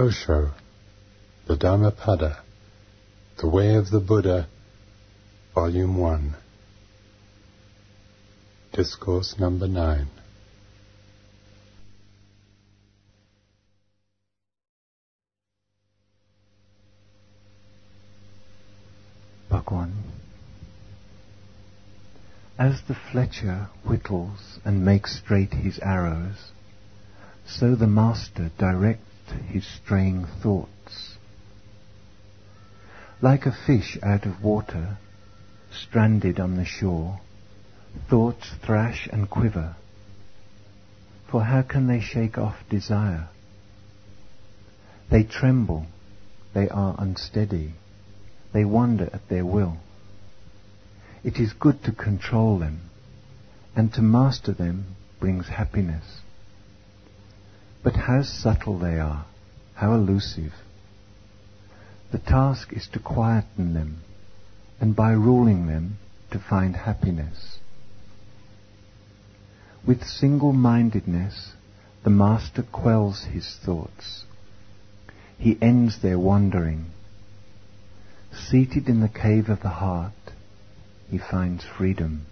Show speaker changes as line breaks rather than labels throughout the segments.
Osho, the Dhammapada, The Way of the Buddha, Volume 1, Discourse number 9.
Bhagwan. As the fletcher whittles and makes straight his arrows, so the master directs his straying thoughts. Like a fish out of water, stranded on the shore, thoughts thrash and quiver, for how can they shake off desire? They tremble, they are unsteady, they wander at their will. It is good to control them, and to master them brings happiness. But how subtle they are, how elusive. The task is to quieten them, and by ruling them to find happiness. With single-mindedness, the master quells his thoughts. He ends their wandering. Seated in the cave of the heart, he finds freedom.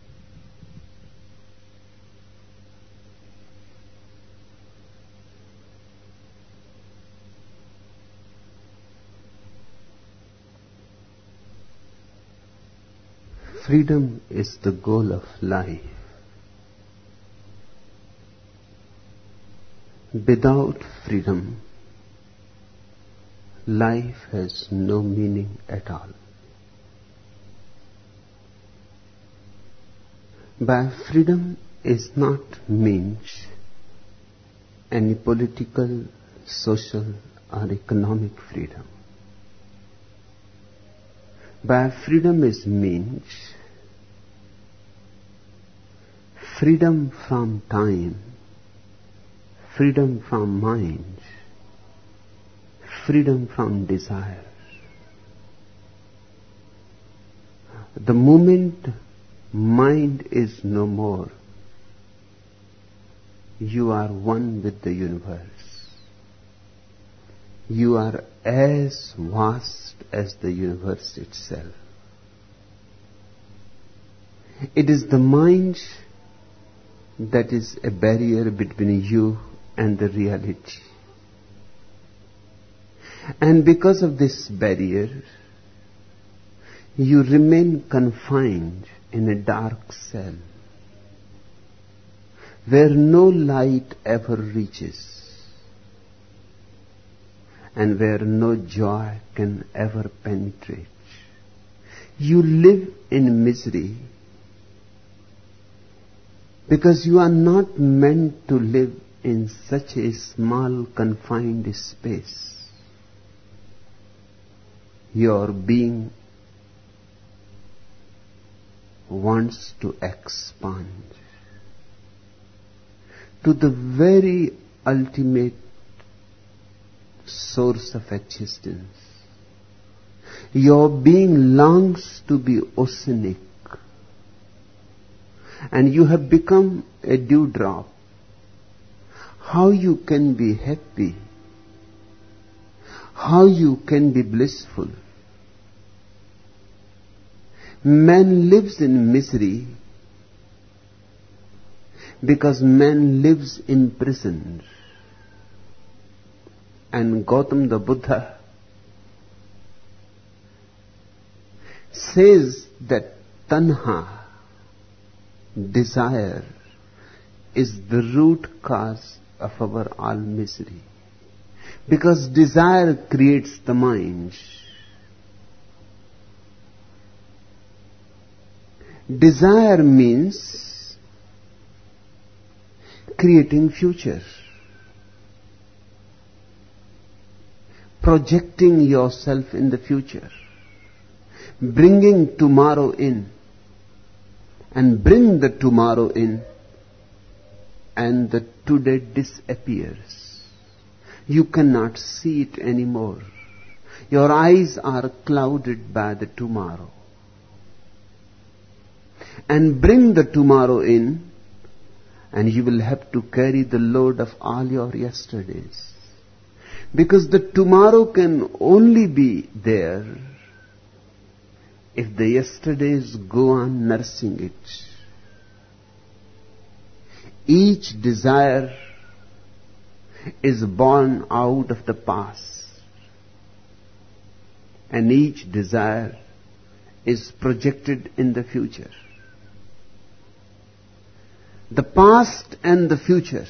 Freedom is the goal of life. Without freedom, life has no meaning at all. By freedom is not meant any political, social or economic freedom. By freedom is meant freedom from time, freedom from mind, freedom from desire. The moment mind is no more, you are one with the universe. You are as vast as the universe itself. It is the mind that is a barrier between you and the reality. And because of this barrier, you remain confined in a dark cell where no light ever reaches and where no joy can ever penetrate. You live in misery because you are not meant to live in such a small, confined space. Your being wants to expand to the very ultimate source of existence. Your being longs to be oceanic, and you have become a dewdrop. How you can be happy? How you can be blissful? Man lives in misery because man lives imprisoned. And Gautam the Buddha says that tanha, desire, is the root cause of our all misery. Because desire creates the mind. Desire means creating future, projecting yourself in the future, bringing tomorrow in, and bring the tomorrow in, and the today disappears. You cannot see it anymore. Your eyes are clouded by the tomorrow. And bring the tomorrow in, and you will have to carry the load of all your yesterdays. Because the tomorrow can only be there if the yesterdays go on nursing it. Each desire is born out of the past, and each desire is projected in the future. The past and the future,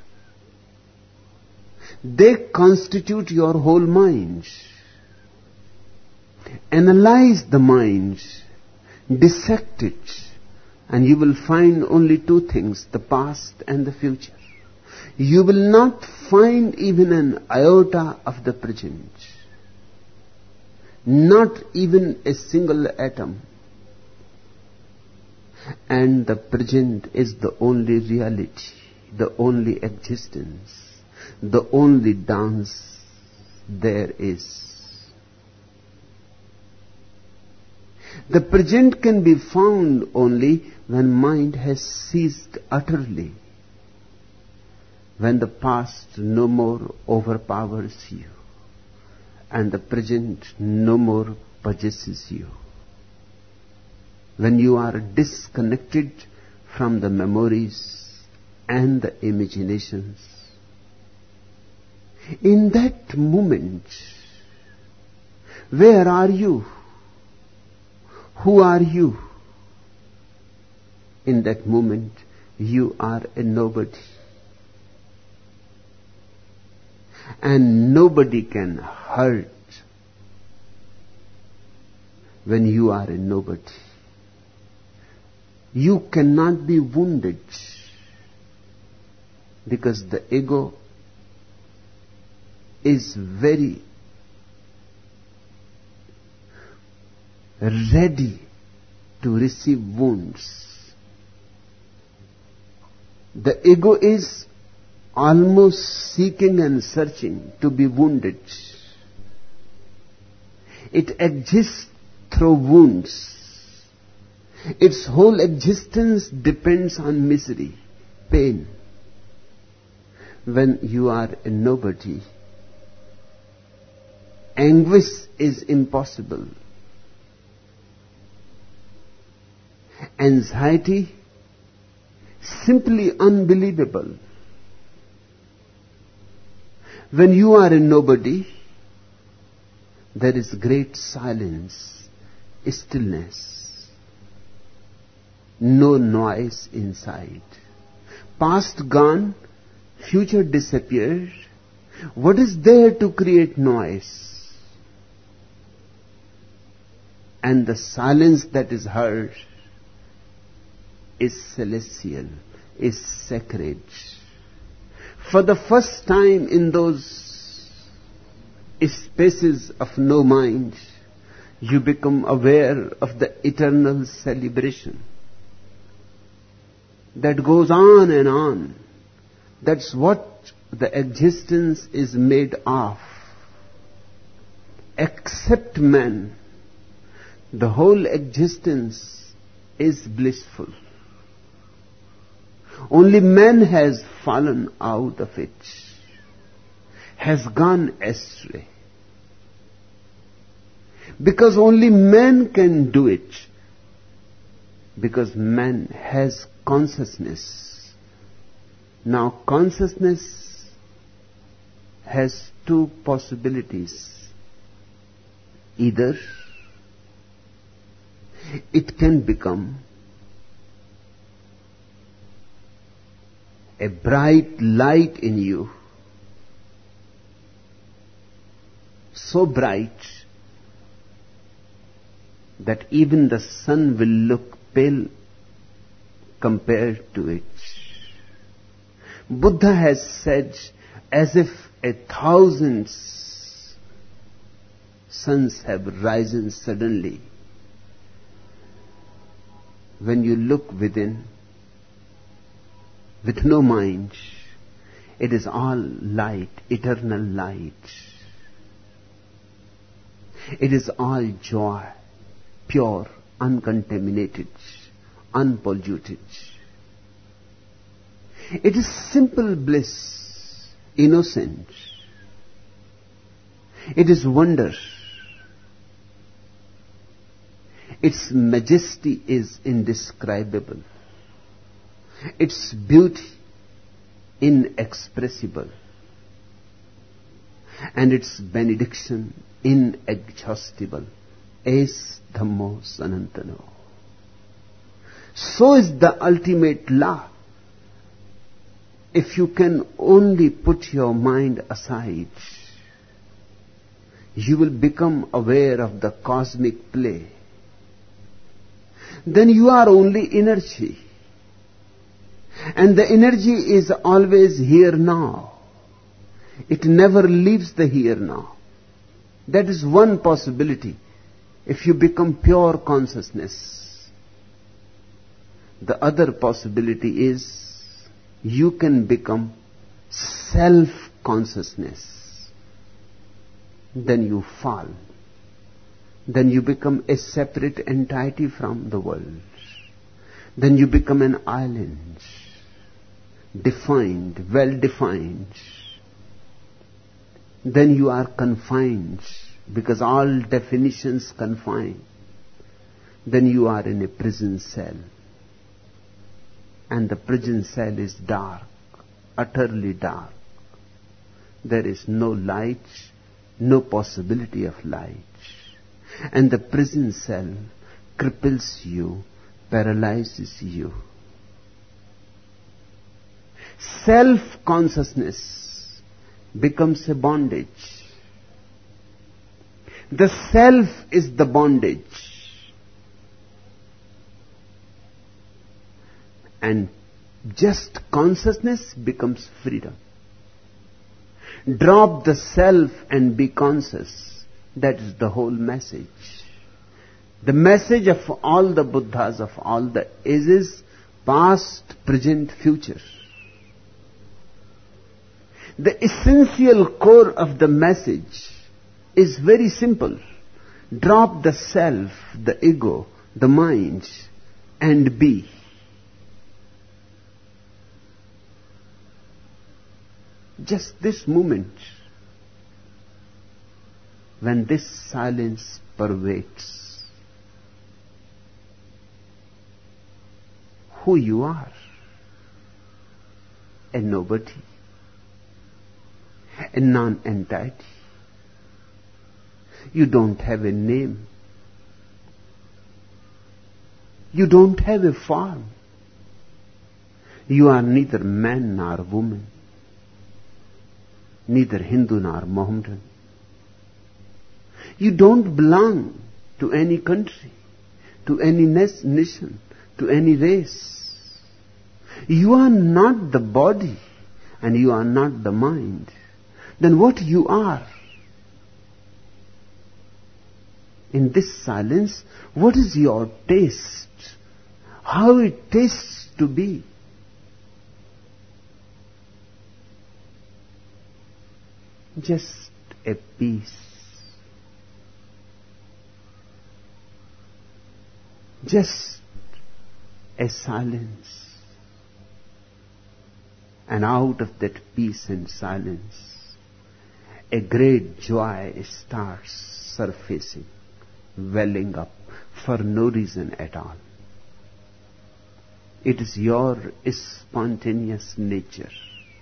they constitute your whole mind. Analyze the mind, dissect it, and you will find only two things, the past and the future. You will not find even an iota of the present, not even a single atom. And the present is the only reality, the only existence, the only dance there is. The present can be found only when mind has ceased utterly, when the past no more overpowers you, and the present no more possesses you. When you are disconnected from the memories and the imaginations, in that moment, where are you? Who are you? In that moment, you are a nobody. And nobody can hurt when you are a nobody. You cannot be wounded because the ego is very ready to receive wounds. The ego is almost seeking and searching to be wounded. It exists through wounds. Its whole existence depends on misery, pain. When you are a nobody, anguish is impossible. Anxiety, simply unbelievable. When you are a nobody, there is great silence, stillness. No noise inside. Past gone, future disappeared. What is there to create noise? And the silence that is heard is celestial, is sacred. For the first time in those spaces of no mind, you become aware of the eternal celebration that goes on and on. That's what the existence is made of. Except man, the whole existence is blissful. Only man has fallen out of it, has gone astray. Because only man can do it. Because man has consciousness. Now consciousness has two possibilities. Either it can become a bright light in you, so bright that even the sun will look pale compared to it. Buddha has said, as if 1,000 suns have risen suddenly. When you look within, with no mind, it is all light, eternal light. It is all joy, pure, uncontaminated, unpolluted. It is simple bliss, innocent. It is wonder. Its majesty is indescribable. Its beauty inexpressible. And its benediction inexhaustible. Es Dhammo Sanantano. So is the ultimate law. If you can only put your mind aside, you will become aware of the cosmic play. Then you are only energy. And the energy is always here now. It never leaves the here now. That is one possibility. If you become pure consciousness. The other possibility is you can become self-consciousness. Then you fall. Then you become a separate entity from the world. Then you become an island. Defined, well-defined. Then you are confined, because all definitions confine. Then you are in a prison cell. And the prison cell is dark, utterly dark. There is no light, no possibility of light. And the prison cell cripples you, paralyzes you. Self-consciousness becomes a bondage. The self is the bondage. And just consciousness becomes freedom. Drop the self and be conscious. That is the whole message. The message of all the Buddhas of all the ages, past, present, future. The essential core of the message is very simple. Drop the self, the ego, the mind, and be. Just this moment, when this silence pervades who you are, a nobody, a non-entity. You don't have a name. You don't have a form. You are neither man nor woman, neither Hindu nor Mohammedan. You don't belong to any country, to any nation, to any race. You are not the body and you are not the mind. Then what you are? In this silence, what is your taste? How it tastes to be? Just a peace. Just a silence. And out of that peace and silence, a great joy starts surfacing, welling up for no reason at all. It is your spontaneous nature.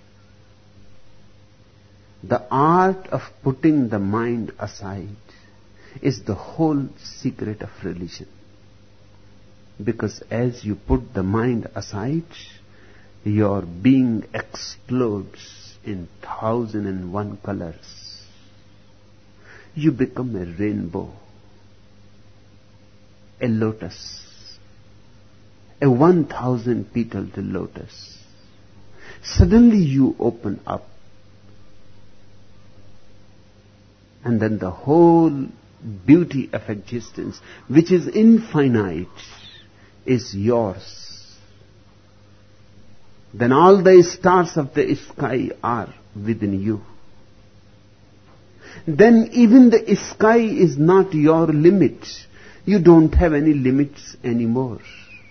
The art of putting the mind aside is the whole secret of religion. Because as you put the mind aside, your being explodes in 1,001 colors. You become a rainbow, a lotus, a 1,000 petaled lotus. Suddenly you open up, and then the whole beauty of existence, which is infinite, is yours. Then all the stars of the sky are within you. Then even the sky is not your limit. You don't have any limits anymore.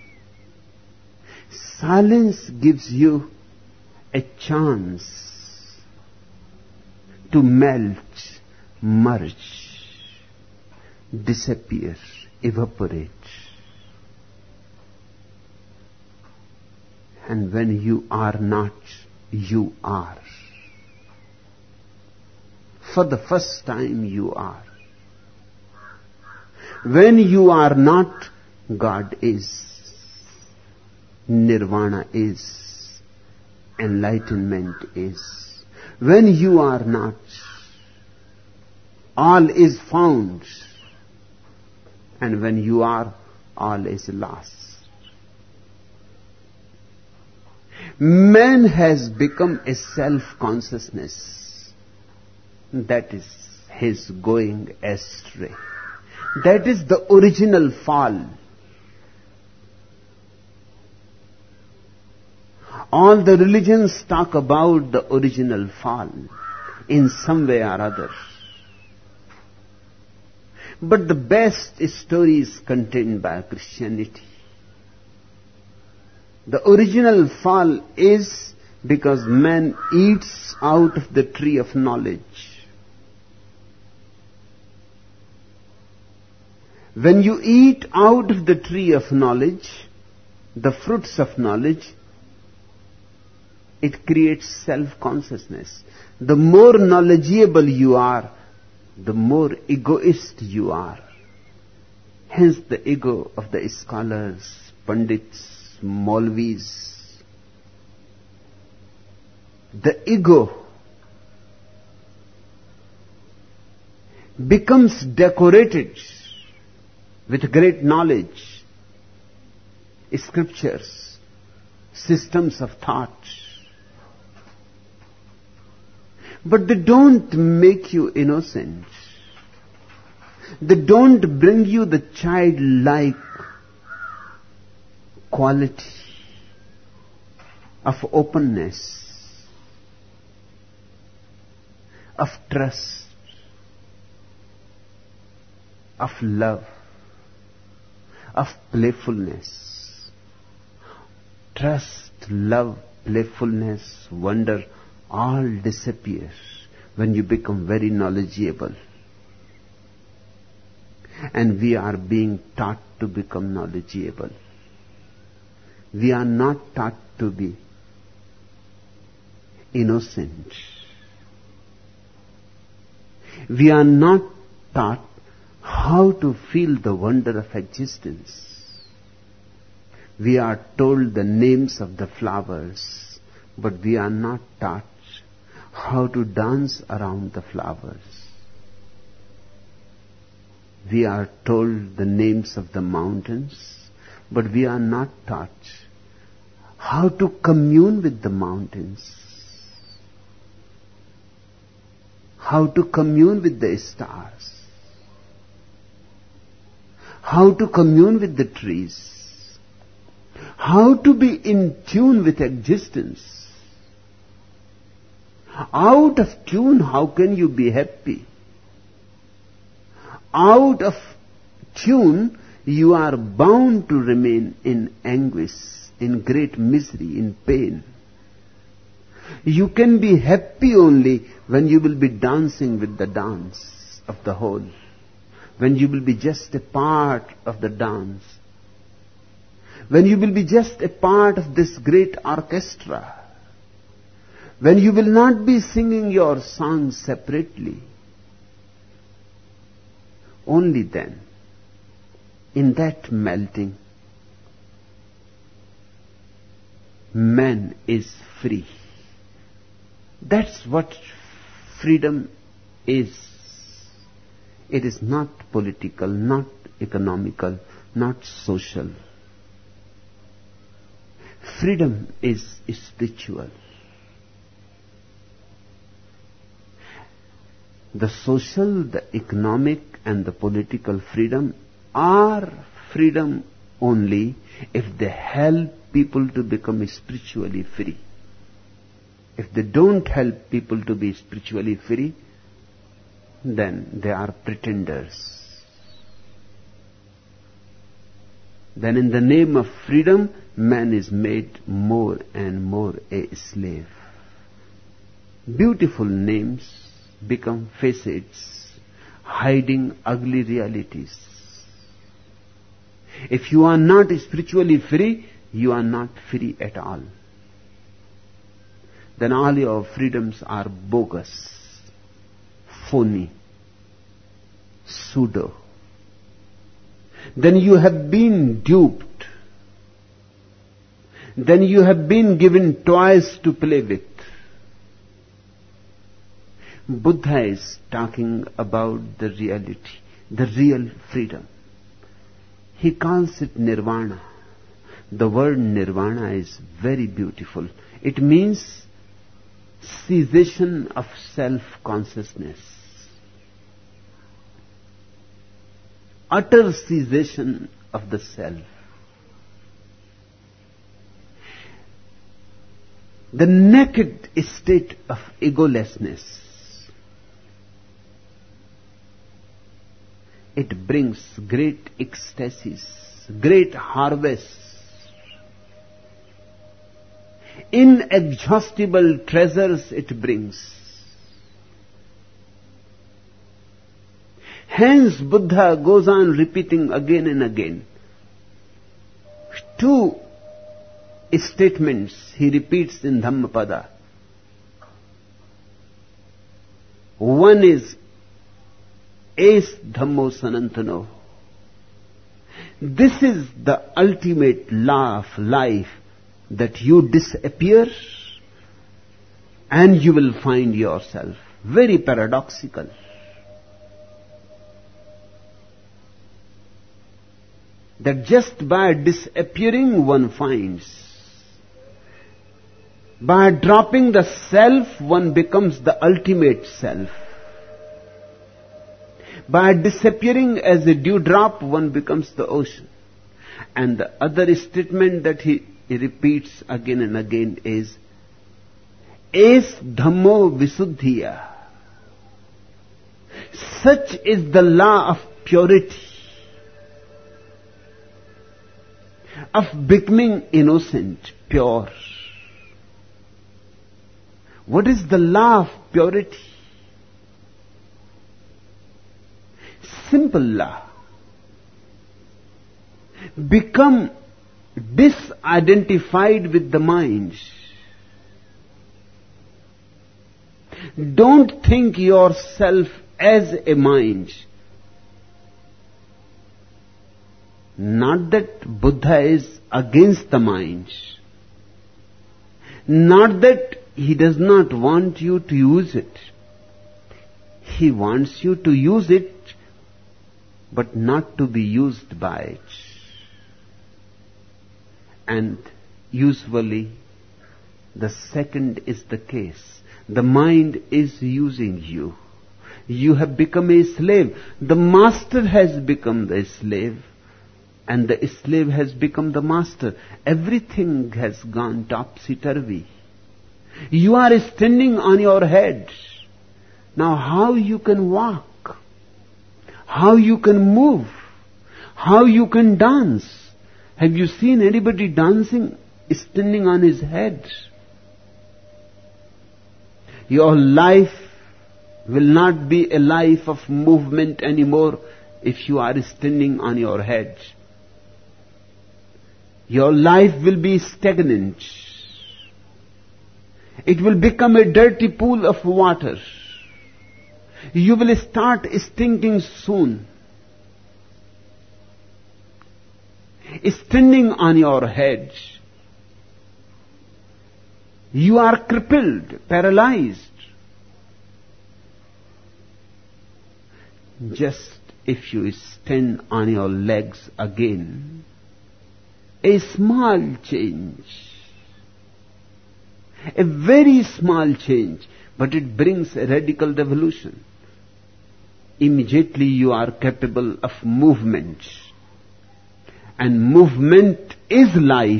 Silence gives you a chance to melt merge, disappear, evaporate. And when you are not, you are. For the first time you are. When you are not, God is. Nirvana is. Enlightenment is. When you are not, all is found. And when you are, all is lost. Man has become a self-consciousness. That is his going astray. That is the original fall. All the religions talk about the original fall in some way or other. But the best story is contained by Christianity. The original fall is because man eats out of the tree of knowledge. When you eat out of the tree of knowledge, the fruits of knowledge, it creates self-consciousness. The more knowledgeable you are, the more egoist you are. Hence the ego of the scholars, pandits, Maulvis. The ego becomes decorated with great knowledge, scriptures, systems of thought. But they don't make you innocent. They don't bring you the childlike quality of openness, of trust, of love, of playfulness. Trust, love, playfulness, wonder, all disappear when you become very knowledgeable. And we are being taught to become knowledgeable. We are not taught to be innocent. We are not taught how to feel the wonder of existence. We are told the names of the flowers, but we are not taught how to dance around the flowers. We are told the names of the mountains, but we are not taught how to commune with the mountains, how to commune with the stars, how to commune with the trees, how to be in tune with existence. Out of tune, how can you be happy? Out of tune, you are bound to remain in anguish, in great misery, in pain. You can be happy only when you will be dancing with the dance of the whole, when you will be just a part of the dance, when you will be just a part of this great orchestra, when you will not be singing your songs separately. Only then, in that melting, man is free. That's what freedom is. It is not political, not economical, not social. Freedom is spiritual. The social, the economic, and the political freedom are freedom only if they help people to become spiritually free. If they don't help people to be spiritually free, then they are pretenders. Then in the name of freedom, man is made more and more a slave. Beautiful names become facades hiding ugly realities. If you are not spiritually free, you are not free at all. Then all your freedoms are bogus, phony, pseudo. Then you have been duped. Then you have been given toys to play with. Buddha is talking about the reality, the real freedom. He calls it nirvana. The word nirvana is very beautiful. It means cessation of self-consciousness. Utter cessation of the self. The naked state of egolessness. It brings great ecstasies, great harvests, inexhaustible treasures it brings. Hence Buddha goes on repeating again and again. Two statements he repeats in Dhammapada. One is Es Dhammo Sanantano. This is the ultimate law of life, that you disappear and you will find yourself. Very paradoxical. That just by disappearing one finds. By dropping the self, one becomes the ultimate self. By disappearing as a dewdrop, one becomes the ocean. And the other statement that he repeats again and again is, Es Dhammo Visuddhiya. Such is the law of purity, of becoming innocent, pure. What is the law of purity? Simple law. Become disidentified with the mind. Don't think yourself as a mind. Not that Buddha is against the mind. Not that he does not want you to use it. He wants you to use it, but not to be used by it. And usually the second is the case. The mind is using you. You have become a slave. The master has become the slave, and the slave has become the master. Everything has gone topsy-turvy. You are standing on your head. Now how you can walk? How you can move? How you can dance? Have you seen anybody dancing standing on his head? Your life will not be a life of movement anymore if you are standing on your head. Your life will be stagnant. It will become a dirty pool of water. You will start stinking soon. Standing on your head, you are crippled, paralyzed. Just if you stand on your legs again, a small change, a very small change, but it brings a radical revolution. Immediately you are capable of movement. And movement is life.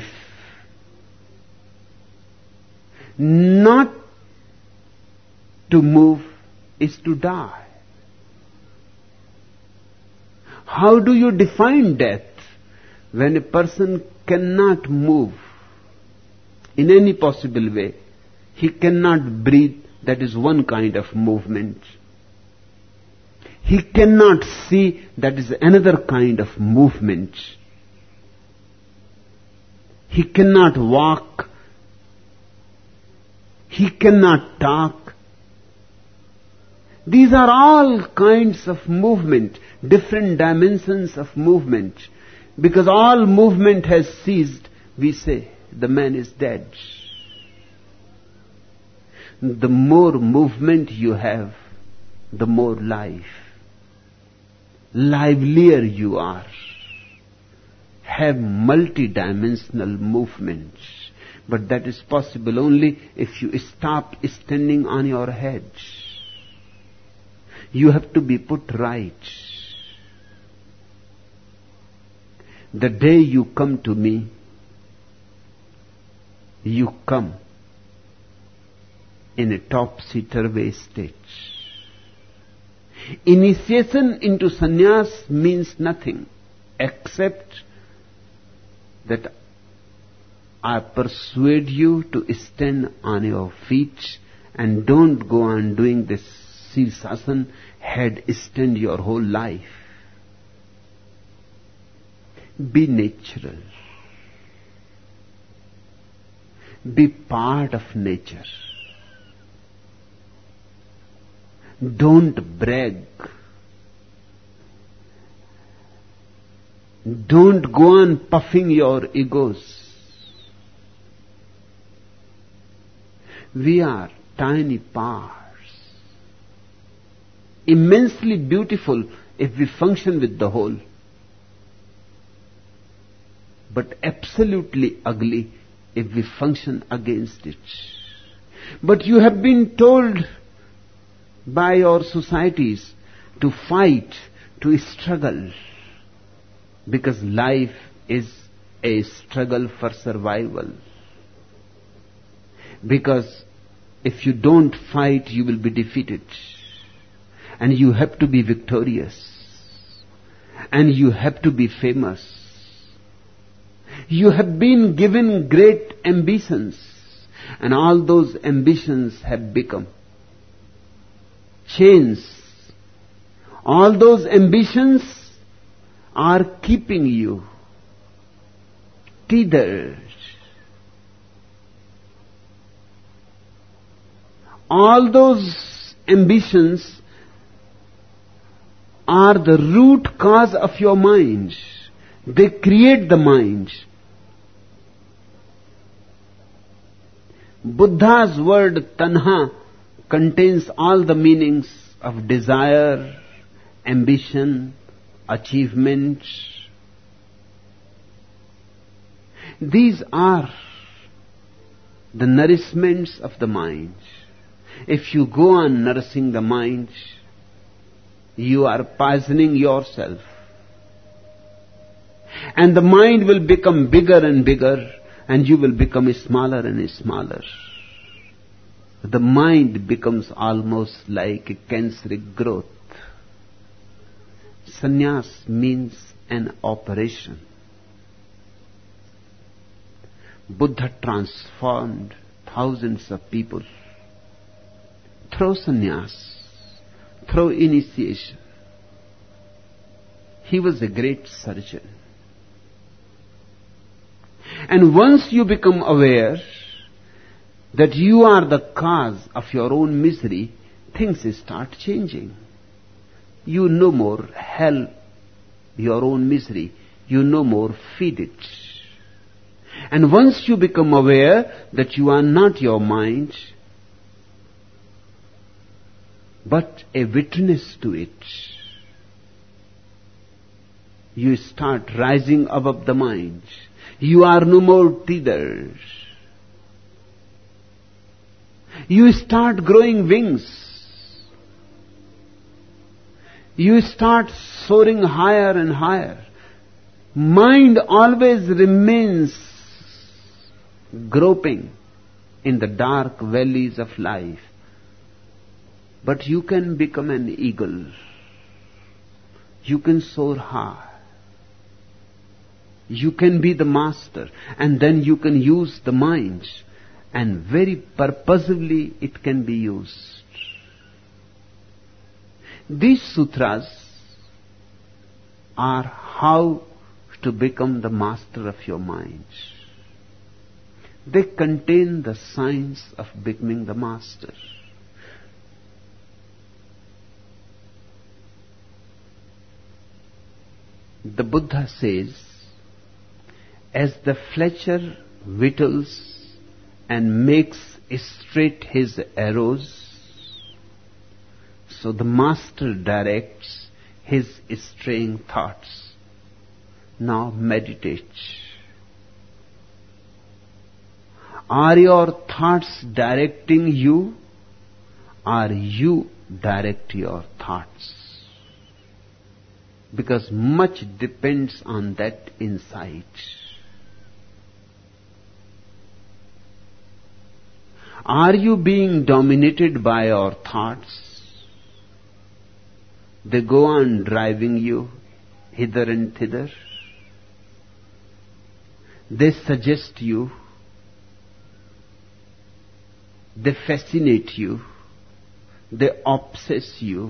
Not to move is to die. How do you define death? When a person cannot move in any possible way, he cannot breathe, that is one kind of movement. He cannot see that is another kind of movement. He cannot walk. He cannot talk. These are all kinds of movement, different dimensions of movement. Because all movement has ceased, we say, the man is dead. The more movement you have, the more life. Livelier you are. Have multidimensional movements. But that is possible only if you stop standing on your head. You have to be put right. The day you come to me, you come in a topsy-turvy state. Initiation into sannyas means nothing except that I persuade you to stand on your feet and don't go on doing this Sirsasana headstand your whole life. Be natural. Be part of nature. Don't brag. Don't go on puffing your egos. We are tiny parts. Immensely beautiful if we function with the whole. But absolutely ugly if we function against it. But you have been told by your societies to fight, to struggle, because life is a struggle for survival. Because if you don't fight, you will be defeated. And you have to be victorious. And you have to be famous. You have been given great ambitions, and all those ambitions have become chains. All those ambitions are keeping you tethered. All those ambitions are the root cause of your mind. They create the mind. Buddha's word tanha contains all the meanings of desire, ambition, achievement. These are the nourishments of the mind. If you go on nourishing the mind, you are poisoning yourself. And the mind will become bigger and bigger, and you will become smaller and smaller. The mind becomes almost like a canceric growth. Sannyas means an operation. Buddha transformed thousands of people through sannyas, through initiation. He was a great surgeon. And once you become aware that you are the cause of your own misery, things start changing. You no more help your own misery. You no more feed it. And once you become aware that you are not your mind, but a witness to it, you start rising above the mind. You are no more tethered. You start growing wings. You start soaring higher and higher. Mind always remains groping in the dark valleys of life. But you can become an eagle. You can soar high. You can be the master, and then you can use the mind, and very purposefully it can be used. These sutras are how to become the master of your mind. They contain the science of becoming the master. The Buddha says, as the fletcher whittles and makes straight his arrows, so the master directs his straying thoughts. Now meditate. Are your thoughts directing you, or you direct your thoughts? Because much depends on that insight. Are you being dominated by your thoughts? They go on driving you hither and thither. They suggest you. They fascinate you. They obsess you.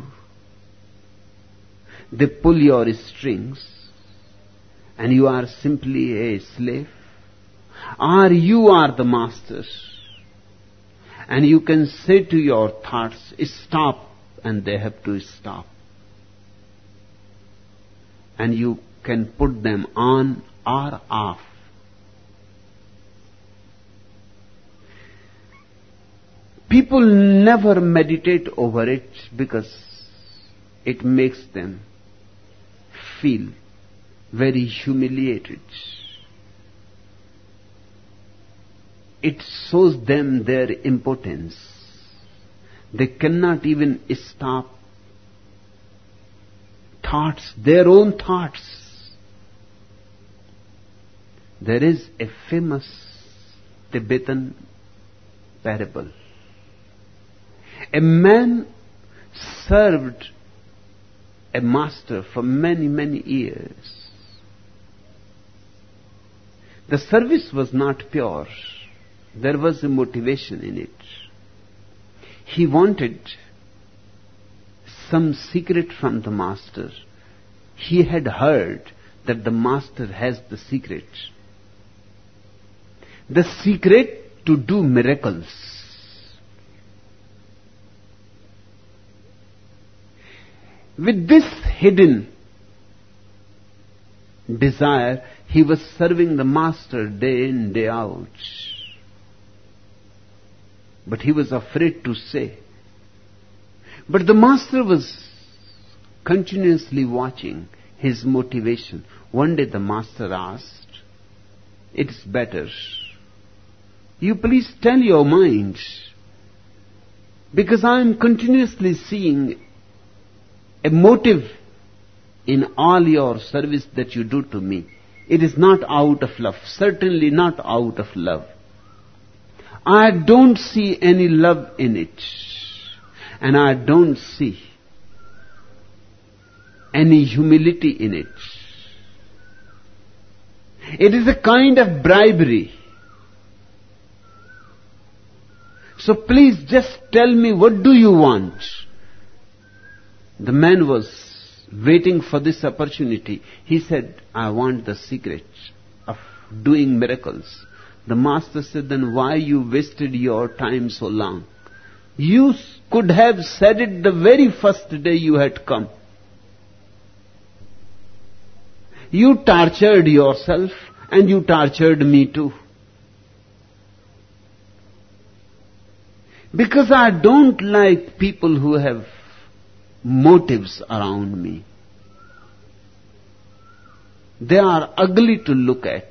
They pull your strings, and you are simply a slave. Or you are the master, and you can say to your thoughts, stop, and they have to stop. And you can put them on or off. People never meditate over it because it makes them feel very humiliated. It shows them their impotence. They cannot even stop thoughts, their own thoughts. There is a famous Tibetan parable. A man served a master for many, many years. The service was not pure. There was a motivation in it. He wanted some secret from the master. He had heard that the master has the secret. The secret to do miracles. With this hidden desire, he was serving the master day in, day out. But he was afraid to say. But the master was continuously watching his motivation. One day the master asked, "It's better. You please tell your mind, because I am continuously seeing a motive in all your service that you do to me. It is not out of love, certainly not out of love. I don't see any love in it, and I don't see any humility in it. It is a kind of bribery. So please just tell me, what do you want?" The man was waiting for this opportunity. He said, "I want the secret of doing miracles." The master said, "Then why you wasted your time so long? You could have said it the very first day you had come. You tortured yourself and you tortured me too. Because I don't like people who have motives around me. They are ugly to look at.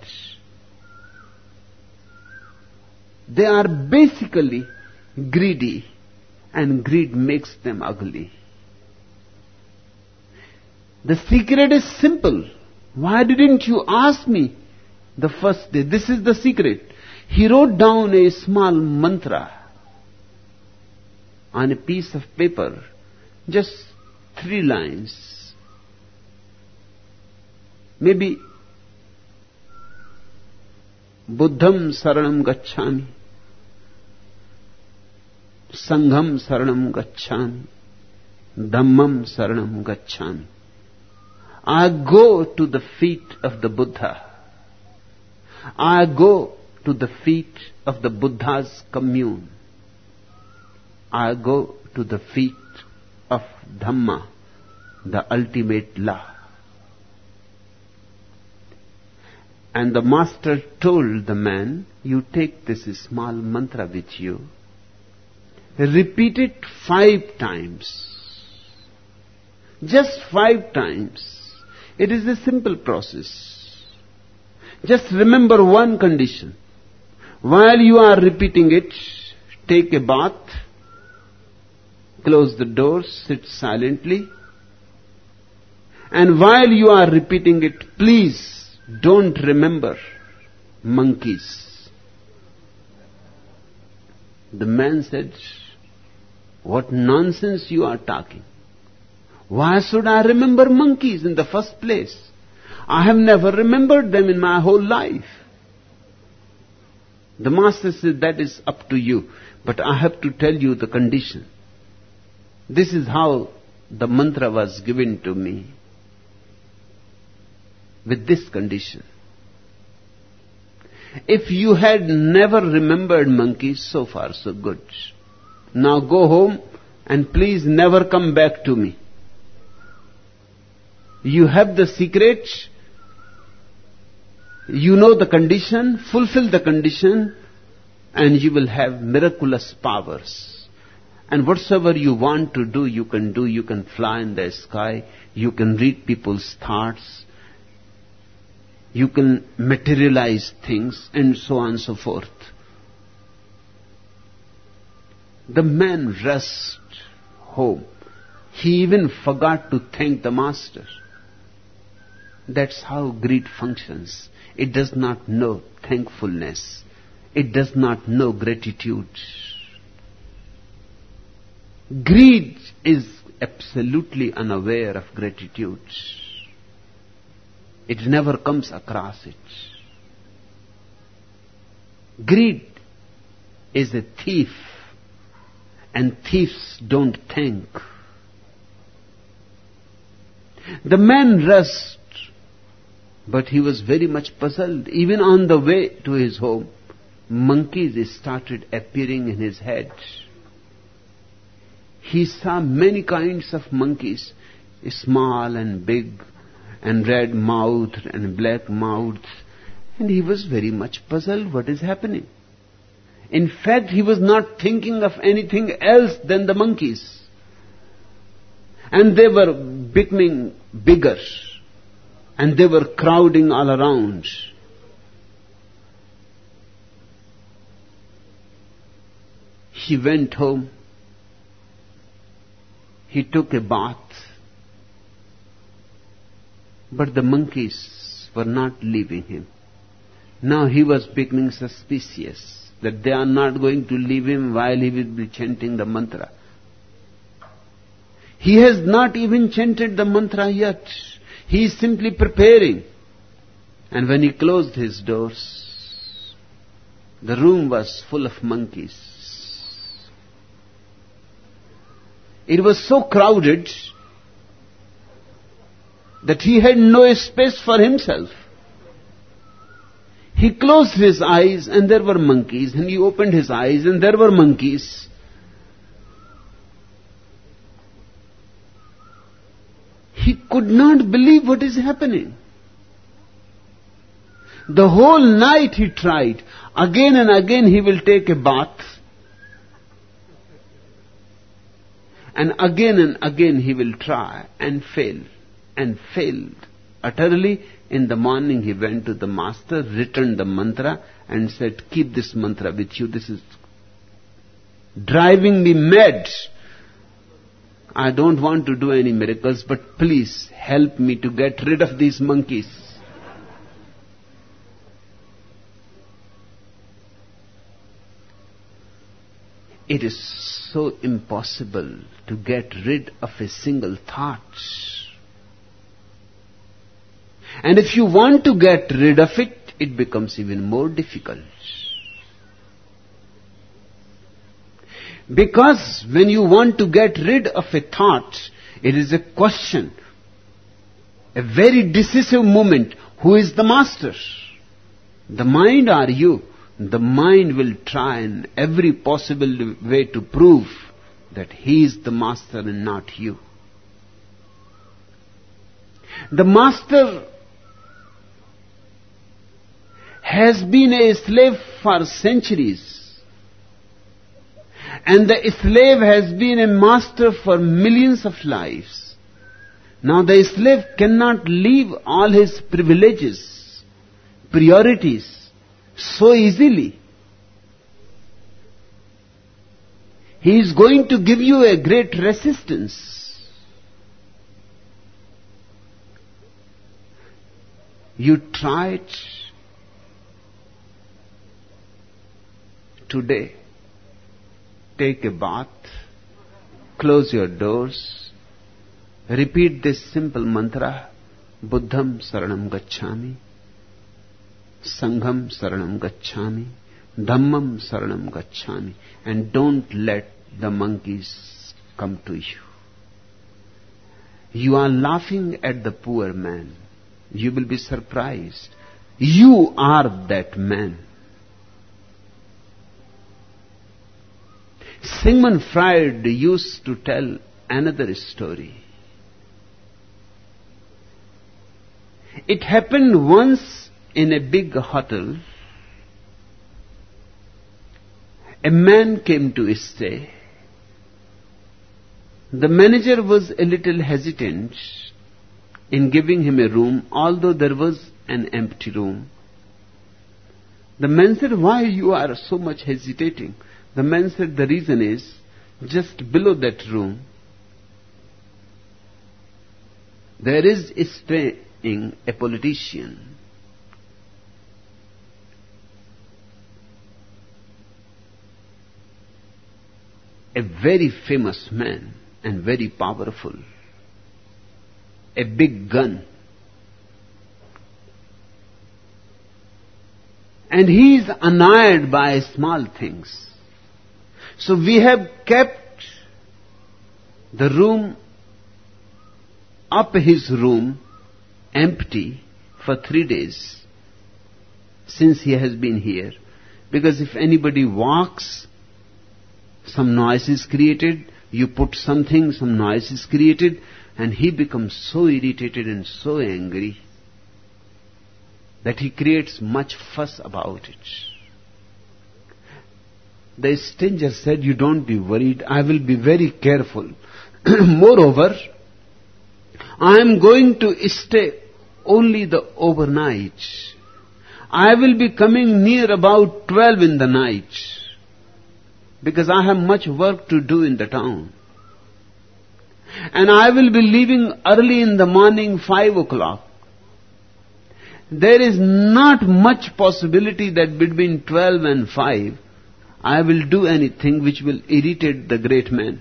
They are basically greedy, and greed makes them ugly. The secret is simple. Why didn't you ask me the first day? This is the secret." He wrote down a small mantra on a piece of paper, just 3 lines. Maybe, "Buddham saranam gacchami, sangham saranam gacchami, Dhammam saranam gacchami. I go to the feet of the Buddha. I go to the feet of the Buddha's commune. I go to the feet of Dhamma, the ultimate law. And the master told the man, you take this small mantra with you, repeat it 5 times. Just 5 times. It is a simple process. Just remember one condition. While you are repeating it, take a bath, close the doors, sit silently, and while you are repeating it, please don't remember monkeys. The man said, what nonsense you are talking. Why should I remember monkeys in the first place? I have never remembered them in my whole life. The master said, that is up to you, but I have to tell you the condition. This is how the mantra was given to me. With this condition. If you had never remembered monkeys, so far so good. Now go home and please never come back to me. You have the secret, you know the condition, fulfill the condition, and you will have miraculous powers. And whatsoever you want to do, you can do. You can fly in the sky, you can read people's thoughts, you can materialize things, and so on and so forth. The man rushed home. He even forgot to thank the master. That's how greed functions. It does not know thankfulness. It does not know gratitude. Greed is absolutely unaware of gratitude. It never comes across it. Greed is a thief, and thieves don't thank. The man rushed, but he was very much puzzled. Even on the way to his home, monkeys started appearing in his head. He saw many kinds of monkeys, small and big, and red-mouthed and black-mouthed, and he was very much puzzled. What is happening? In fact, he was not thinking of anything else than the monkeys. And they were becoming bigger, and they were crowding all around. He went home. He took a bath. But the monkeys were not leaving him. Now he was becoming suspicious that they are not going to leave him while he will be chanting the mantra. He has not even chanted the mantra yet. He is simply preparing. And when he closed his doors, the room was full of monkeys. It was so crowded that he had no space for himself. He closed his eyes and there were monkeys, and he opened his eyes and there were monkeys. He could not believe what is happening. The whole night he tried. Again and again he will take a bath. And again he will try and fail. And failed utterly. In the morning he went to the master, returned the mantra and said, keep this mantra with you. This is driving me mad. I don't want to do any miracles, but please help me to get rid of these monkeys. It is so impossible to get rid of a single thought. And if you want to get rid of it, it becomes even more difficult. Because when you want to get rid of a thought, it is a question, a very decisive moment. Who is the master? The mind or you? The mind will try in every possible way to prove that he is the master and not you. The master has been a slave for centuries. And the slave has been a master for millions of lives. Now the slave cannot leave all his privileges, priorities, so easily. He is going to give you a great resistance. You try it today. Take a bath, close your doors, repeat this simple mantra, Buddham Saranam Gacchami, Sangham Saranam Gacchami, Dhammam Saranam Gacchami, and don't let the monkeys come to you. You are laughing at the poor man. You will be surprised. You are that man. Sigmund Freud used to tell another story. It happened once in a big hotel. A man came to stay. The manager was a little hesitant in giving him a room, although there was an empty room. The man said, "Why you are so much hesitating?" The man said, "The reason is, just below that room, there is staying a politician. A very famous man and very powerful. A big gun. And he is annoyed by small things. So we have kept the room, his room, empty for 3 days since he has been here. Because if anybody walks, some noise is created, you put something, some noise is created, and he becomes so irritated and so angry that he creates much fuss about it. The stranger said, "You don't be worried, I will be very careful. Moreover, I am going to stay only the overnight. I will be coming near about 12 in the night, because I have much work to do in the town. And I will be leaving early in the morning, 5 o'clock. There is not much possibility that between 12 and 5, I will do anything which will irritate the great man.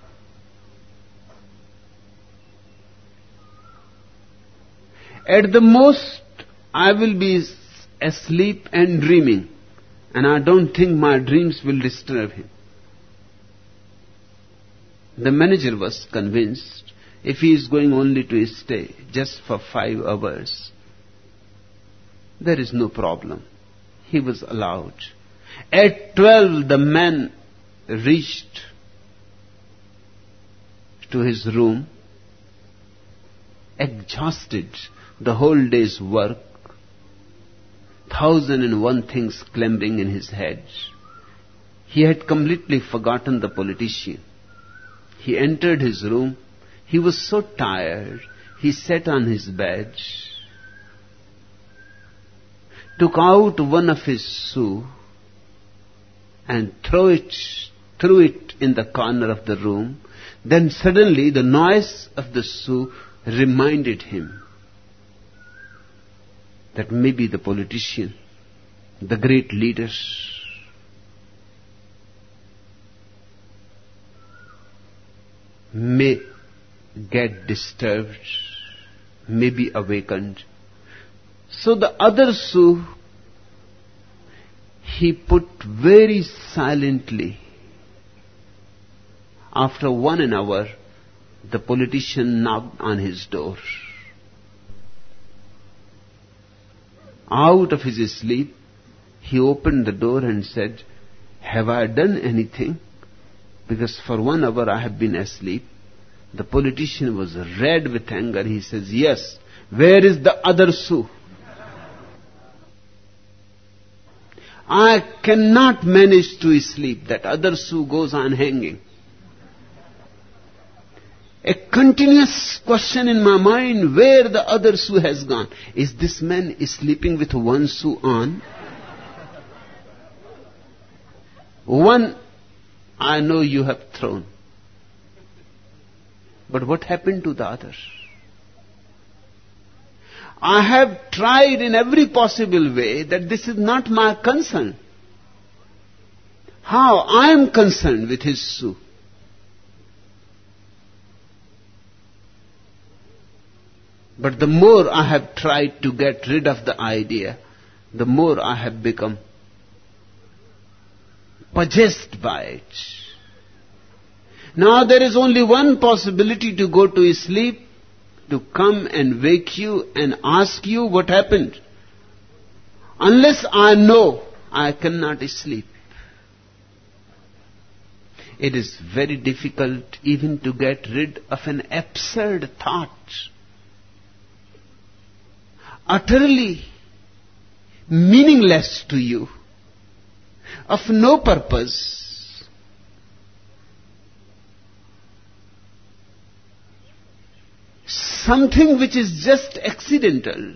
At the most, I will be asleep and dreaming, and I don't think my dreams will disturb him." The manager was convinced, if he is going only to stay just for 5 hours, there is no problem. He was allowed. At 12, the man reached to his room, exhausted, the whole day's work, 1,001 things clamoring in his head. He had completely forgotten the politician. He entered his room. He was so tired. He sat on his bed, took out one of his shoes and threw it in the corner of the room. Then suddenly the noise of the shoe reminded him that maybe the politician, the great leader, may get disturbed, may be awakened. So the other shoe he put very silently After 1 hour, the politician knocked on his door. Out of his sleep, he opened the door and said, "Have I done anything? Because for 1 hour I have been asleep." The politician was red with anger. He says, "Yes, where is the other shoe? I cannot manage to sleep. That other shoe goes on hanging." A continuous question in my mind, where the other shoe has gone. Is this man sleeping with one shoe on? One, I know you have thrown. But what happened to the other? I have tried in every possible way that this is not my concern. How? I am concerned with his shoe. But the more I have tried to get rid of the idea, the more I have become possessed by it. Now there is only one possibility to go to sleep, to come and wake you and ask you what happened. Unless I know, I cannot sleep. It is very difficult even to get rid of an absurd thought. Utterly meaningless to you, of no purpose. Something which is just accidental,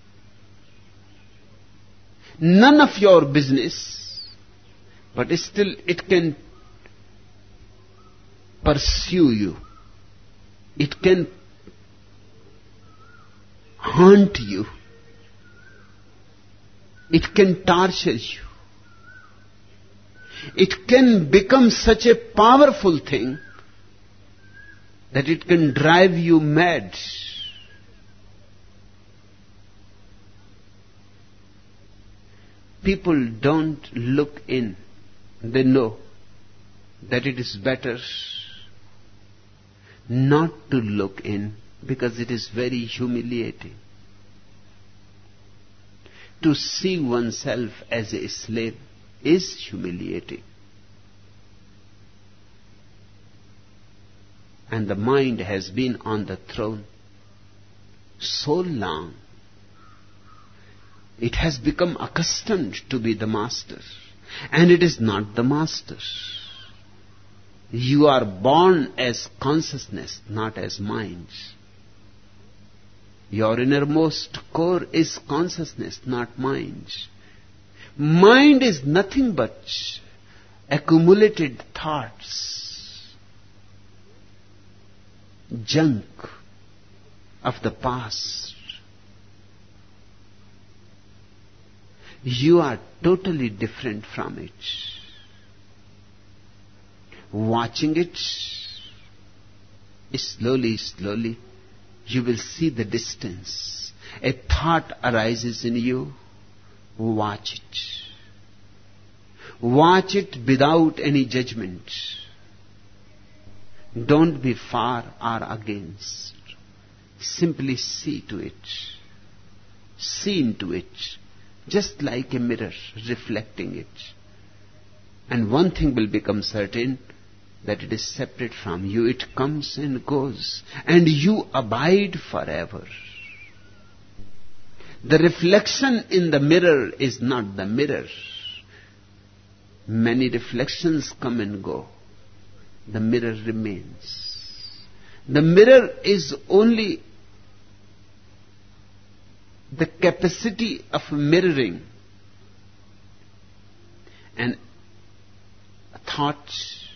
none of your business, but still it can pursue you. It can haunt you. It can torture you. It can become such a powerful thing that it can drive you mad. People don't look in. They know that it is better not to look in, because it is very humiliating. To see oneself as a slave is humiliating. And the mind has been on the throne so long, it has become accustomed to be the master. And it is not the master. You are born as consciousness, not as mind. Your innermost core is consciousness, not mind. Mind is nothing but accumulated thoughts, junk of the past. You are totally different from it. Watching it, slowly, slowly, you will see the distance. A thought arises in you. Watch it. Watch it without any judgment. Don't be for or against. Simply see to it. See into it. Just like a mirror reflecting it. And one thing will become certain, that it is separate from you. It comes and goes, and you abide forever. The reflection in the mirror is not the mirror. Many reflections come and go. The mirror remains. The mirror is only the capacity of mirroring. And a thought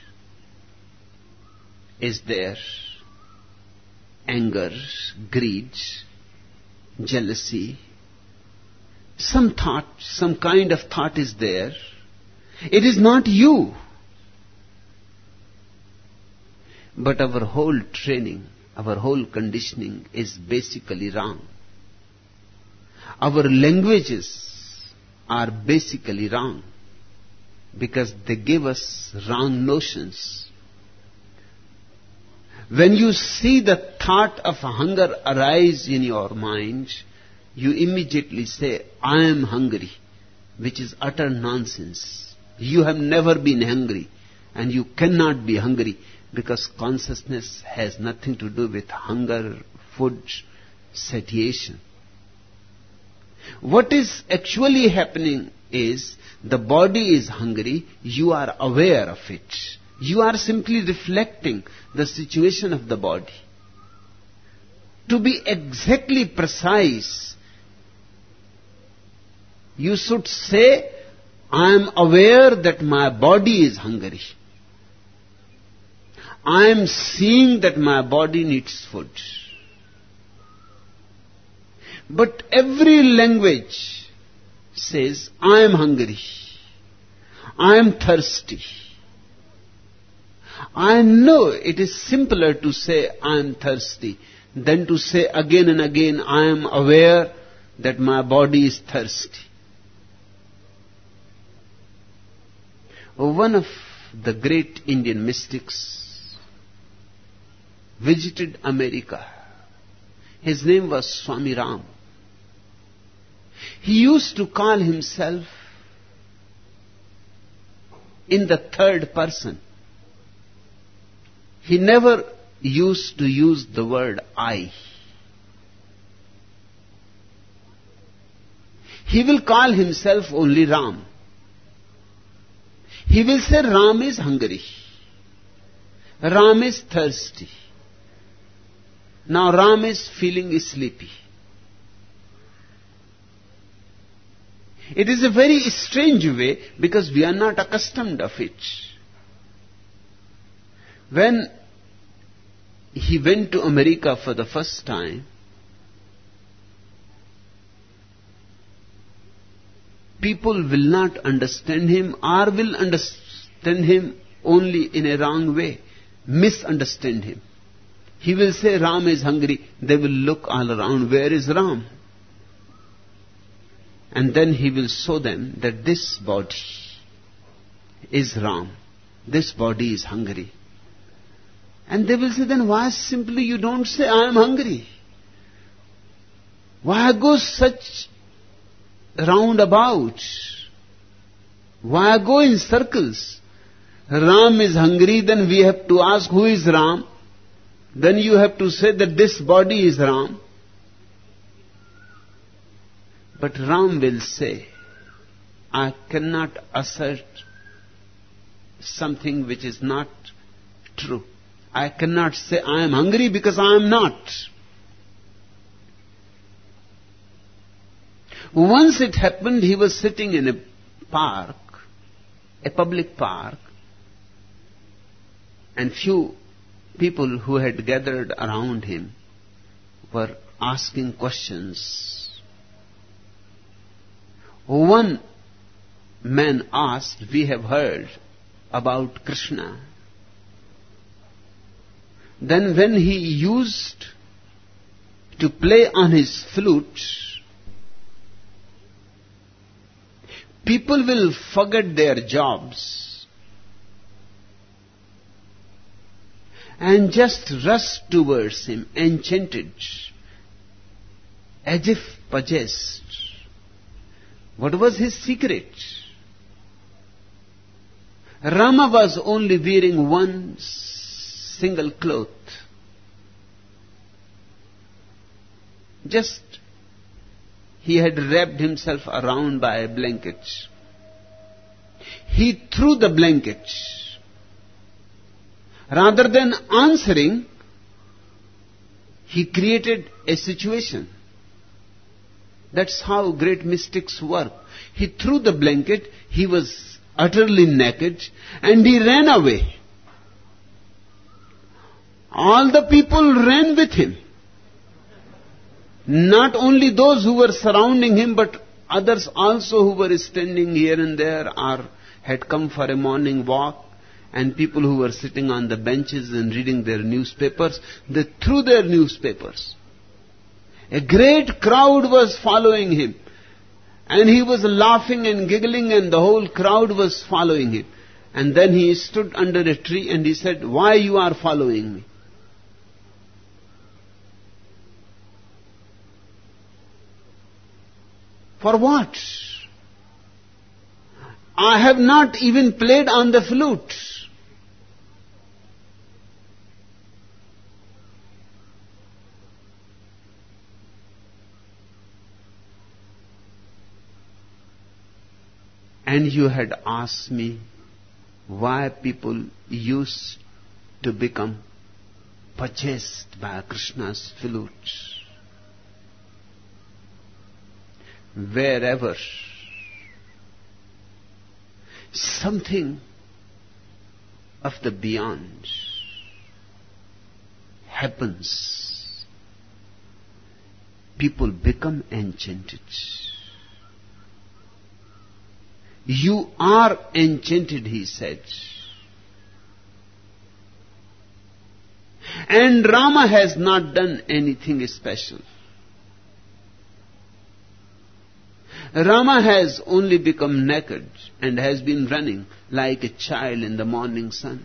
is there. Anger, greed, jealousy. Some thought, some kind of thought is there. It is not you. But our whole training, our whole conditioning is basically wrong. Our languages are basically wrong, because they give us wrong notions. When you see the thought of hunger arise in your mind, you immediately say, I am hungry, which is utter nonsense. You have never been hungry, and you cannot be hungry, because consciousness has nothing to do with hunger, food, satiation. What is actually happening is, the body is hungry, you are aware of it. You are simply reflecting the situation of the body. To be exactly precise, you should say, I am aware that my body is hungry. I am seeing that my body needs food. But every language says, I am hungry. I am thirsty. I know it is simpler to say, I am thirsty, than to say again and again, I am aware that my body is thirsty. One of the great Indian mystics visited America. His name was Swami Ram. He used to call himself in the third person. He never used to use the word I. He will call himself only Ram. He will say Ram is hungry. Ram is thirsty. Now Ram is feeling sleepy. It is a very strange way, because we are not accustomed of it. When he went to America for the first time, people will not understand him, or will understand him only in a wrong way, misunderstand him. He will say Ram is hungry. They will look all around, where is Ram? And then he will show them that this body is Ram. This body is hungry. And they will say, then why simply you don't say, I am hungry? Why go such roundabout? Why go in circles? Ram is hungry, then we have to ask, who is Ram? Then you have to say that this body is Ram. But Ram will say, I cannot assert something which is not true. I cannot say I am hungry, because I am not. Once it happened, he was sitting in a park, a public park, and few people who had gathered around him were asking questions. One man asked, we have heard about Krishna. Then when he used to play on his flute, people will forget their jobs and just rush towards him, enchanted, as if possessed. What was his secret? Rama was only wearing one single cloth. Just he had wrapped himself around by a blanket. He threw the blanket. Rather than answering, he created a situation. That's how great mystics work. He threw the blanket, he was utterly naked, and he ran away. All the people ran with him. Not only those who were surrounding him, but others also who were standing here and there, or had come for a morning walk, and people who were sitting on the benches and reading their newspapers, they threw their newspapers. A great crowd was following him, and he was laughing and giggling, and the whole crowd was following him. And then he stood under a tree and he said, why you are following me? For what? I have not even played on the flute. And you had asked me why people used to become possessed by Krishna's flute. Wherever something of the beyond happens, people become enchanted. You are enchanted, he said. And Rama has not done anything special. Rama has only become naked and has been running like a child in the morning sun.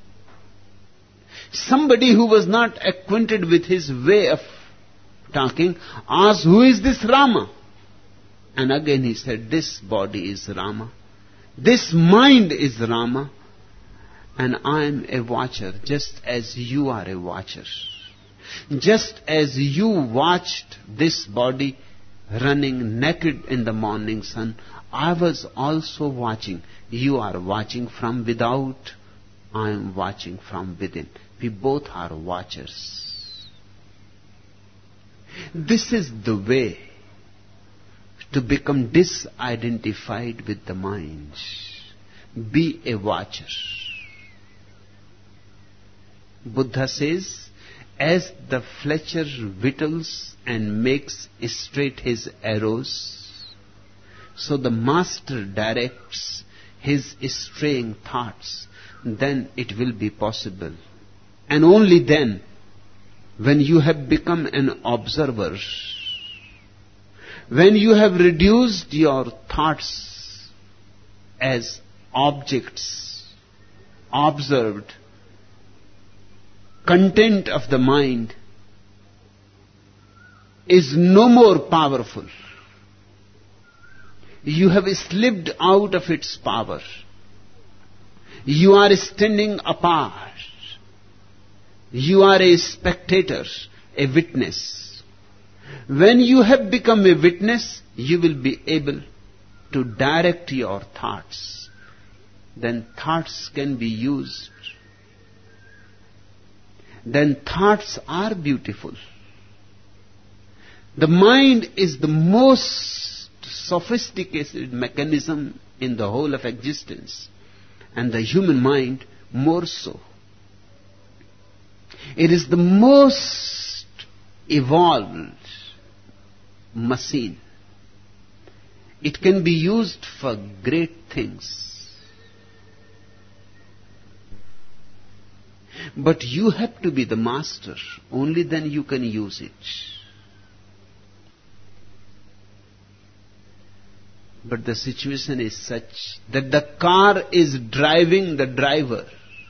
Somebody who was not acquainted with his way of talking asked, who is this Rama? And again he said, this body is Rama. This mind is Rama. And I am a watcher, just as you are a watcher. Just as you watched this body running naked in the morning sun, I was also watching. You are watching from without, I am watching from within. We both are watchers. This is the way to become disidentified with the mind. Be a watcher. Buddha says, as the fletcher whittles and makes straight his arrows, so the master directs his straying thoughts, then it will be possible. And only then, when you have become an observer, when you have reduced your thoughts as objects, observed, content of the mind is no more powerful. You have slipped out of its power. You are standing apart. You are a spectator, a witness. When you have become a witness, you will be able to direct your thoughts. Then thoughts can be used. Then thoughts are beautiful. The mind is the most sophisticated mechanism in the whole of existence, and the human mind more so. It is the most evolved machine. It can be used for great things. But you have to be the master. Only then you can use it. But the situation is such that the car is driving the driver.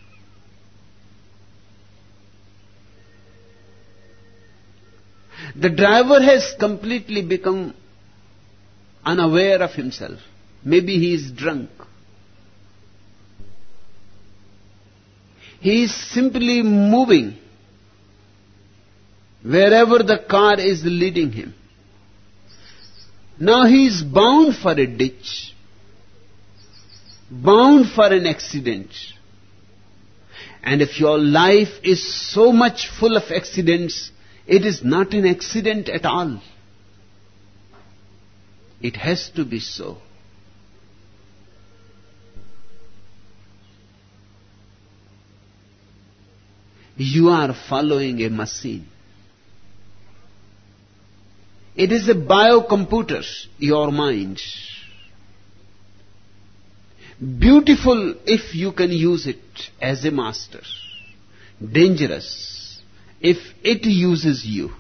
The driver has completely become unaware of himself. Maybe he is drunk. He is simply moving wherever the car is leading him. Now he is bound for a ditch, bound for an accident. And if your life is so much full of accidents, it is not an accident at all. It has to be so. You are following a machine. It is a biocomputer, your mind. Beautiful if you can use it as a master. Dangerous if it uses you.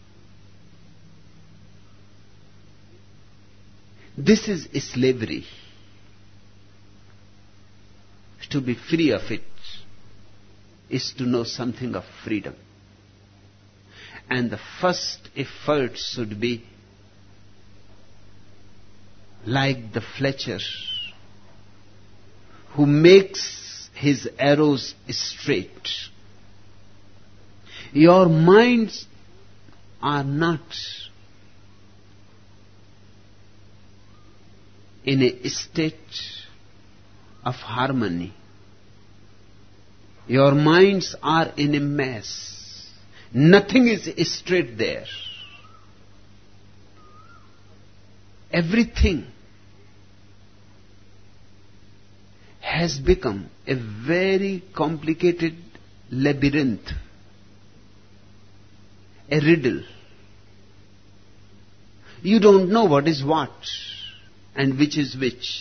This is slavery. To be free of it is to know something of freedom. And the first effort should be like the Fletcher who makes his arrows straight. Your minds are not in a state of harmony. Your minds are in a mess. Nothing is straight there. Everything has become a very complicated labyrinth, a riddle. You don't know what is what and which is which.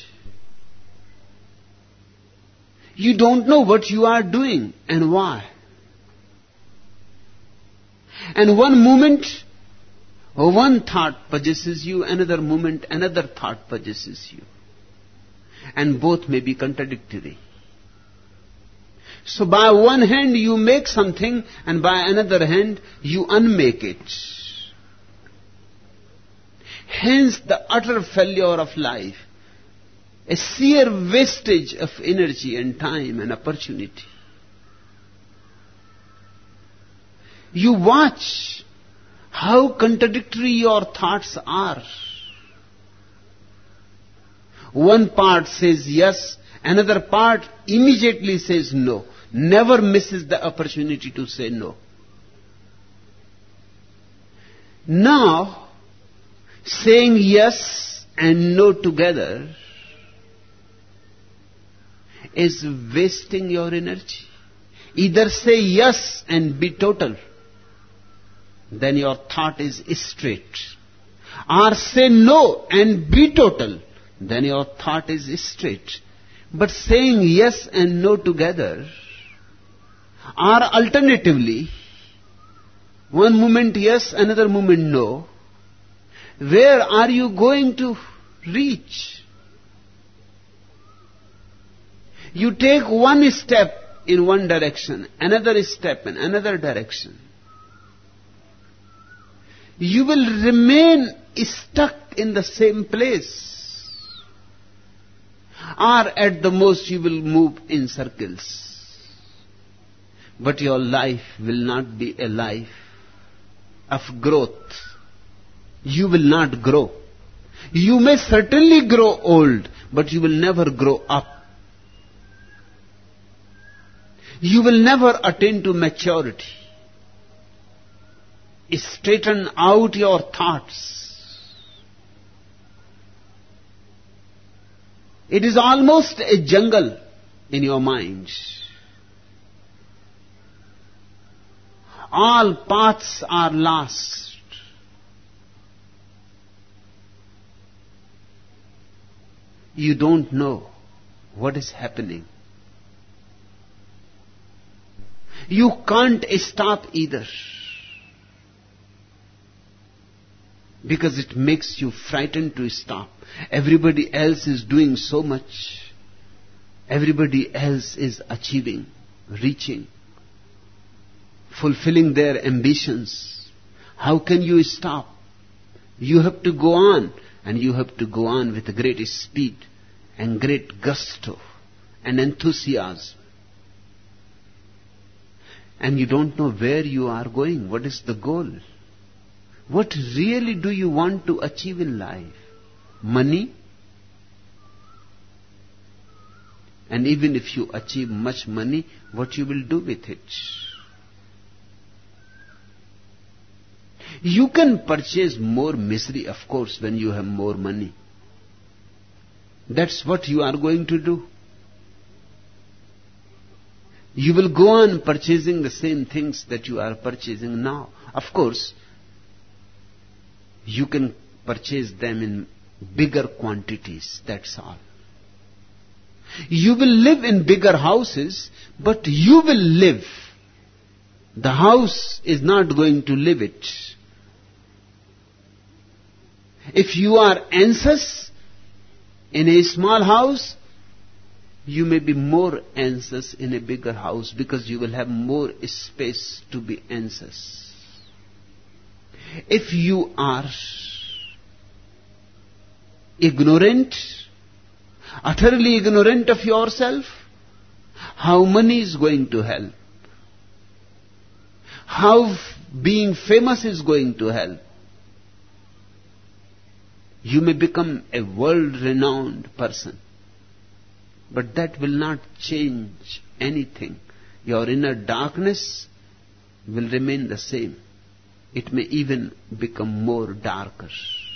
You don't know what you are doing and why. And one moment, one thought possesses you, another moment, another thought possesses you. And both may be contradictory. So by one hand you make something, and by another hand you unmake it. Hence the utter failure of life, a sheer wastage of energy and time and opportunity. You watch how contradictory your thoughts are. One part says yes, another part immediately says no, never misses the opportunity to say no. Now, saying yes and no together is wasting your energy. Either say yes and be total, then your thought is straight. Or say no and be total, then your thought is straight. But saying yes and no together, or alternatively, one moment yes, another moment no, where are you going to reach? You take one step in one direction, another step in another direction. You will remain stuck in the same place. Or at the most you will move in circles. But your life will not be a life of growth. You will not grow. You may certainly grow old, but you will never grow up. You will never attain to maturity. Straighten out your thoughts. It is almost a jungle in your mind. All paths are lost. You don't know what is happening. You can't stop either, because it makes you frightened to stop. Everybody else is doing so much. Everybody else is achieving, reaching, fulfilling their ambitions. How can you stop? You have to go on, and you have to go on with great speed and great gusto and enthusiasm. And you don't know where you are going. What is the goal? What really do you want to achieve in life? Money? And even if you achieve much money, what you will do with it? You can purchase more misery, of course, when you have more money. That's what you are going to do. You will go on purchasing the same things that you are purchasing now. Of course, you can purchase them in bigger quantities, that's all. You will live in bigger houses, but you will live. The house is not going to live it. If you are anxious in a small house, you may be more anxious in a bigger house, because you will have more space to be anxious. If you are ignorant, utterly ignorant of yourself? How money is going to help? How being famous is going to help? You may become a world-renowned person, but that will not change anything. Your inner darkness will remain the same. It may even become more darker.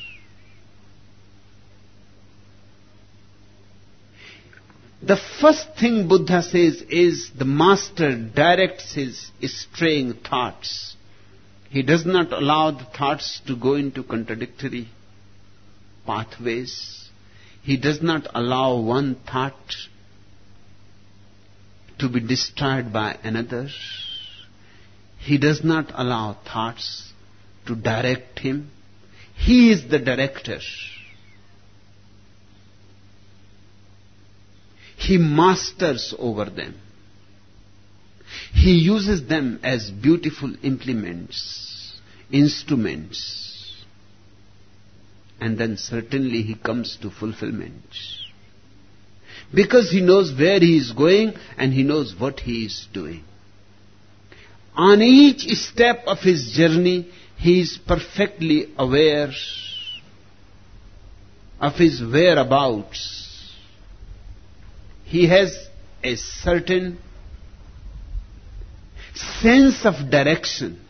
The first thing Buddha says is the master directs his straying thoughts. He does not allow the thoughts to go into contradictory pathways. He does not allow one thought to be destroyed by another. He does not allow thoughts to direct him. He is the director. He masters over them. He uses them as beautiful implements, instruments, and then certainly he comes to fulfillment. Because he knows where he is going and he knows what he is doing. On each step of his journey, he is perfectly aware of his whereabouts. He has a certain sense of direction.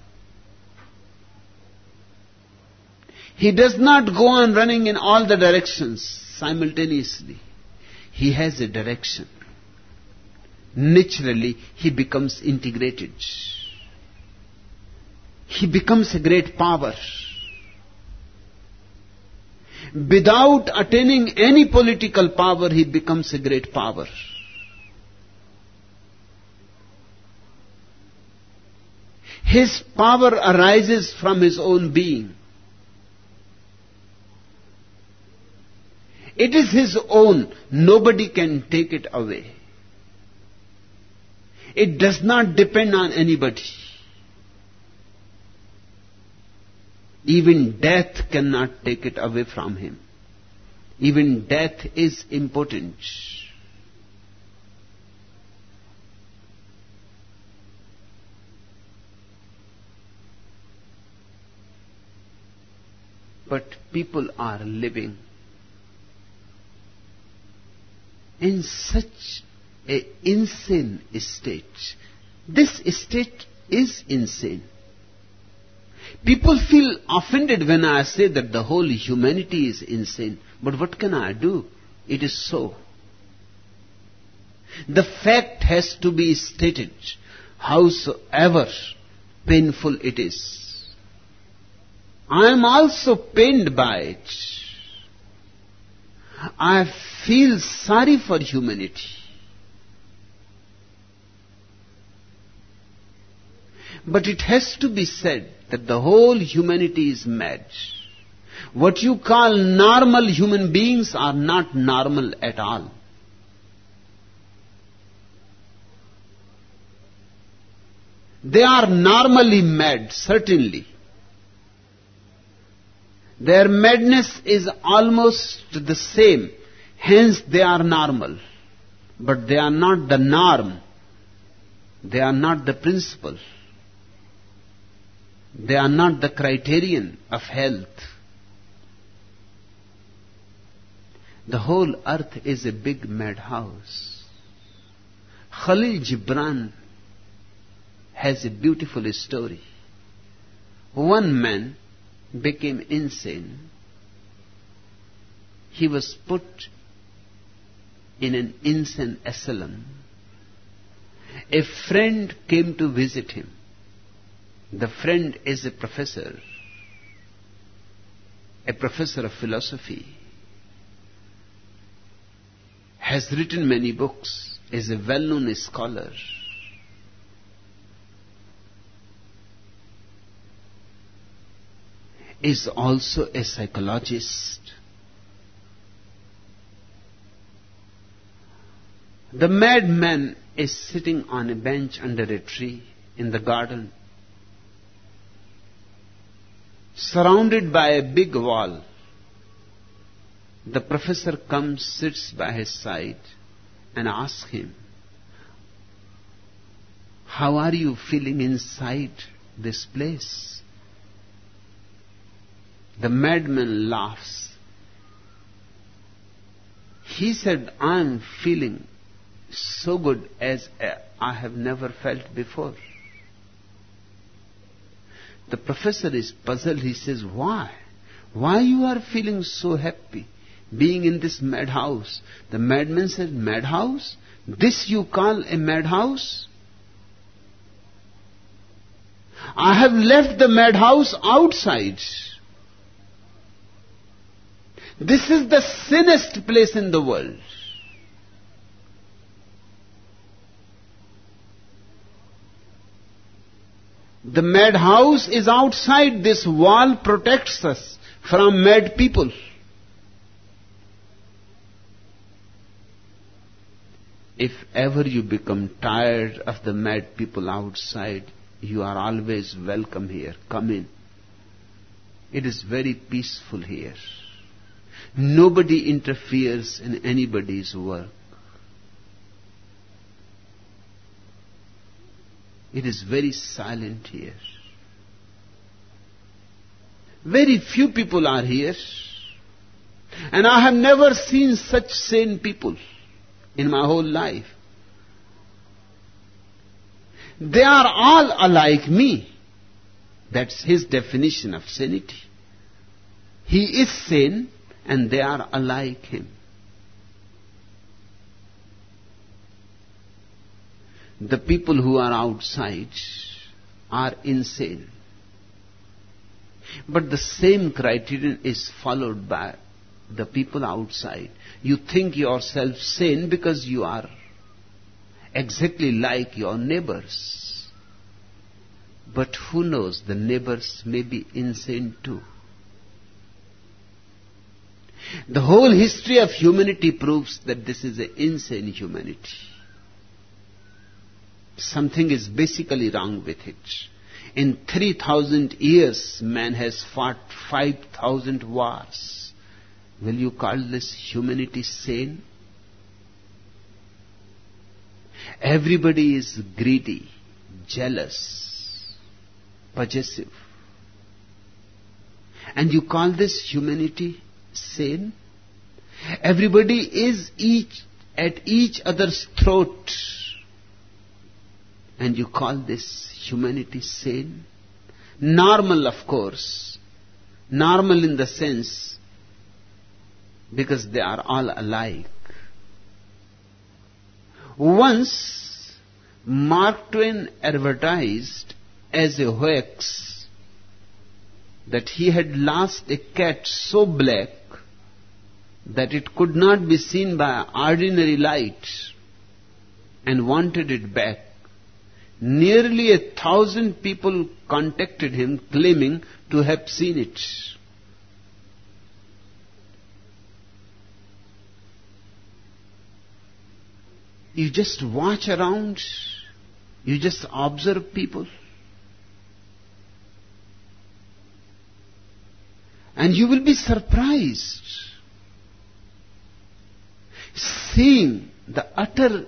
He does not go on running in all the directions simultaneously. He has a direction. Naturally, he becomes integrated. He becomes a great power. Without attaining any political power, he becomes a great power. His power arises from his own being. It is his own. Nobody can take it away. It does not depend on anybody. Even death cannot take it away from him. Even death is impotent. But people are living in such an insane state. This state is insane. People feel offended when I say that the whole humanity is insane. But what can I do? It is so. The fact has to be stated, howsoever painful it is. I am also pained by it. I feel sorry for humanity. But it has to be said that the whole humanity is mad. What you call normal human beings are not normal at all. They are normally mad, certainly. Their madness is almost the same, hence they are normal. But they are not the norm. They are not the principle. They are not the criterion of health. The whole earth is a big madhouse. Khalil Gibran has a beautiful story. One man became insane. He was put in an insane asylum. A friend came to visit him. The friend is a professor of philosophy, has written many books, is a well-known scholar. Is also a psychologist. The madman is sitting on a bench under a tree in the garden, surrounded by a big wall. The professor comes, sits by his side, and asks him, "How are you feeling inside this place?" The madman laughs. He said, "I am feeling so good as I have never felt before." The professor is puzzled. He says, "Why? Why you are feeling so happy being in this madhouse?" The madman said, "Madhouse? This you call a madhouse? I have left the madhouse outside. This is the sinnest place in the world. The madhouse is outside. This wall protects us from mad people. If ever you become tired of the mad people outside, you are always welcome here. Come in. It is very peaceful here. Nobody interferes in anybody's work. It is very silent here. Very few people are here. And I have never seen such sane people in my whole life. They are all alike me. That's his definition of sanity. He is sane and they are alike him. The people who are outside are insane. But the same criterion is followed by the people outside. You think yourself sane because you are exactly like your neighbors. But who knows, the neighbors may be insane too. The whole history of humanity proves that this is an insane humanity. Something is basically wrong with it. In 3,000 years, man has fought 5,000 wars. Will you call this humanity sane? Everybody is greedy, jealous, possessive. And you call this humanity sane? Everybody is at each other's throat. And you call this humanity sane? Normal, of course. Normal in the sense because they are all alike. Once Mark Twain advertised as a hoax that he had lost a cat so black that it could not be seen by ordinary light and wanted it back. Nearly 1,000 people contacted him claiming to have seen it. You just watch around, you just observe people, and you will be surprised seeing the utter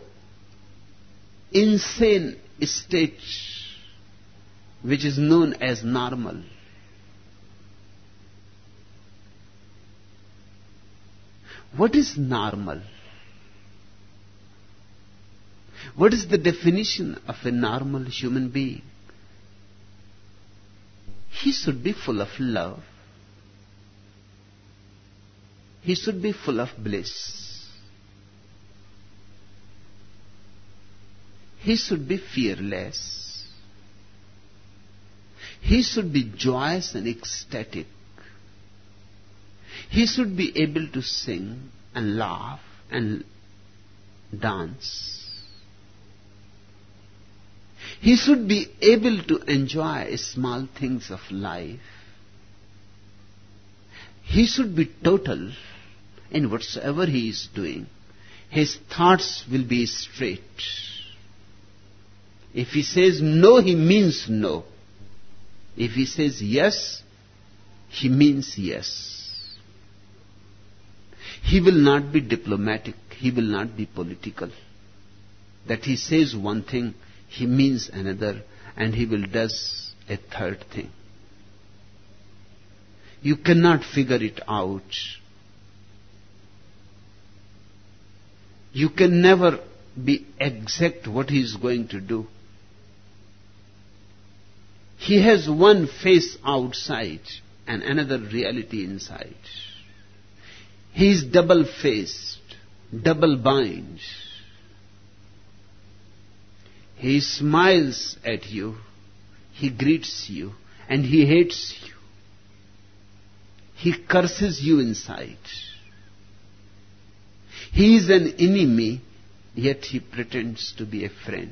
insane state which is known as normal. What is normal? What is the definition of a normal human being? He should be full of love. He should be full of bliss. He should be fearless. He should be joyous and ecstatic. He should be able to sing and laugh and dance. He should be able to enjoy small things of life. He should be total in whatsoever he is doing. His thoughts will be straight. If he says no, he means no. If he says yes, he means yes. He will not be diplomatic. He will not be political. That he says one thing, he means another, and he will does a third thing. You cannot figure it out. You can never be exact what he is going to do. He has one face outside and another reality inside. He is double-faced, double-bind. He smiles at you, he greets you, and he hates you. He curses you inside. He is an enemy, yet he pretends to be a friend.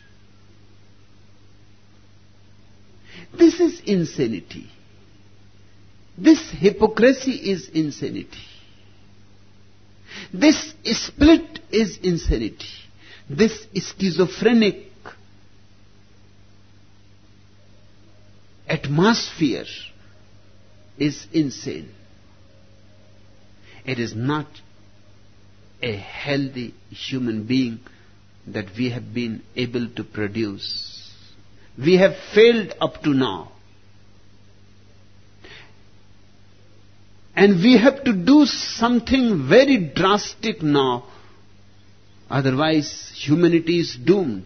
This is insanity. This hypocrisy is insanity. This split is insanity. This schizophrenic atmosphere is insane. It is not a healthy human being that we have been able to produce. We have failed up to now. And we have to do something very drastic now. Otherwise, humanity is doomed.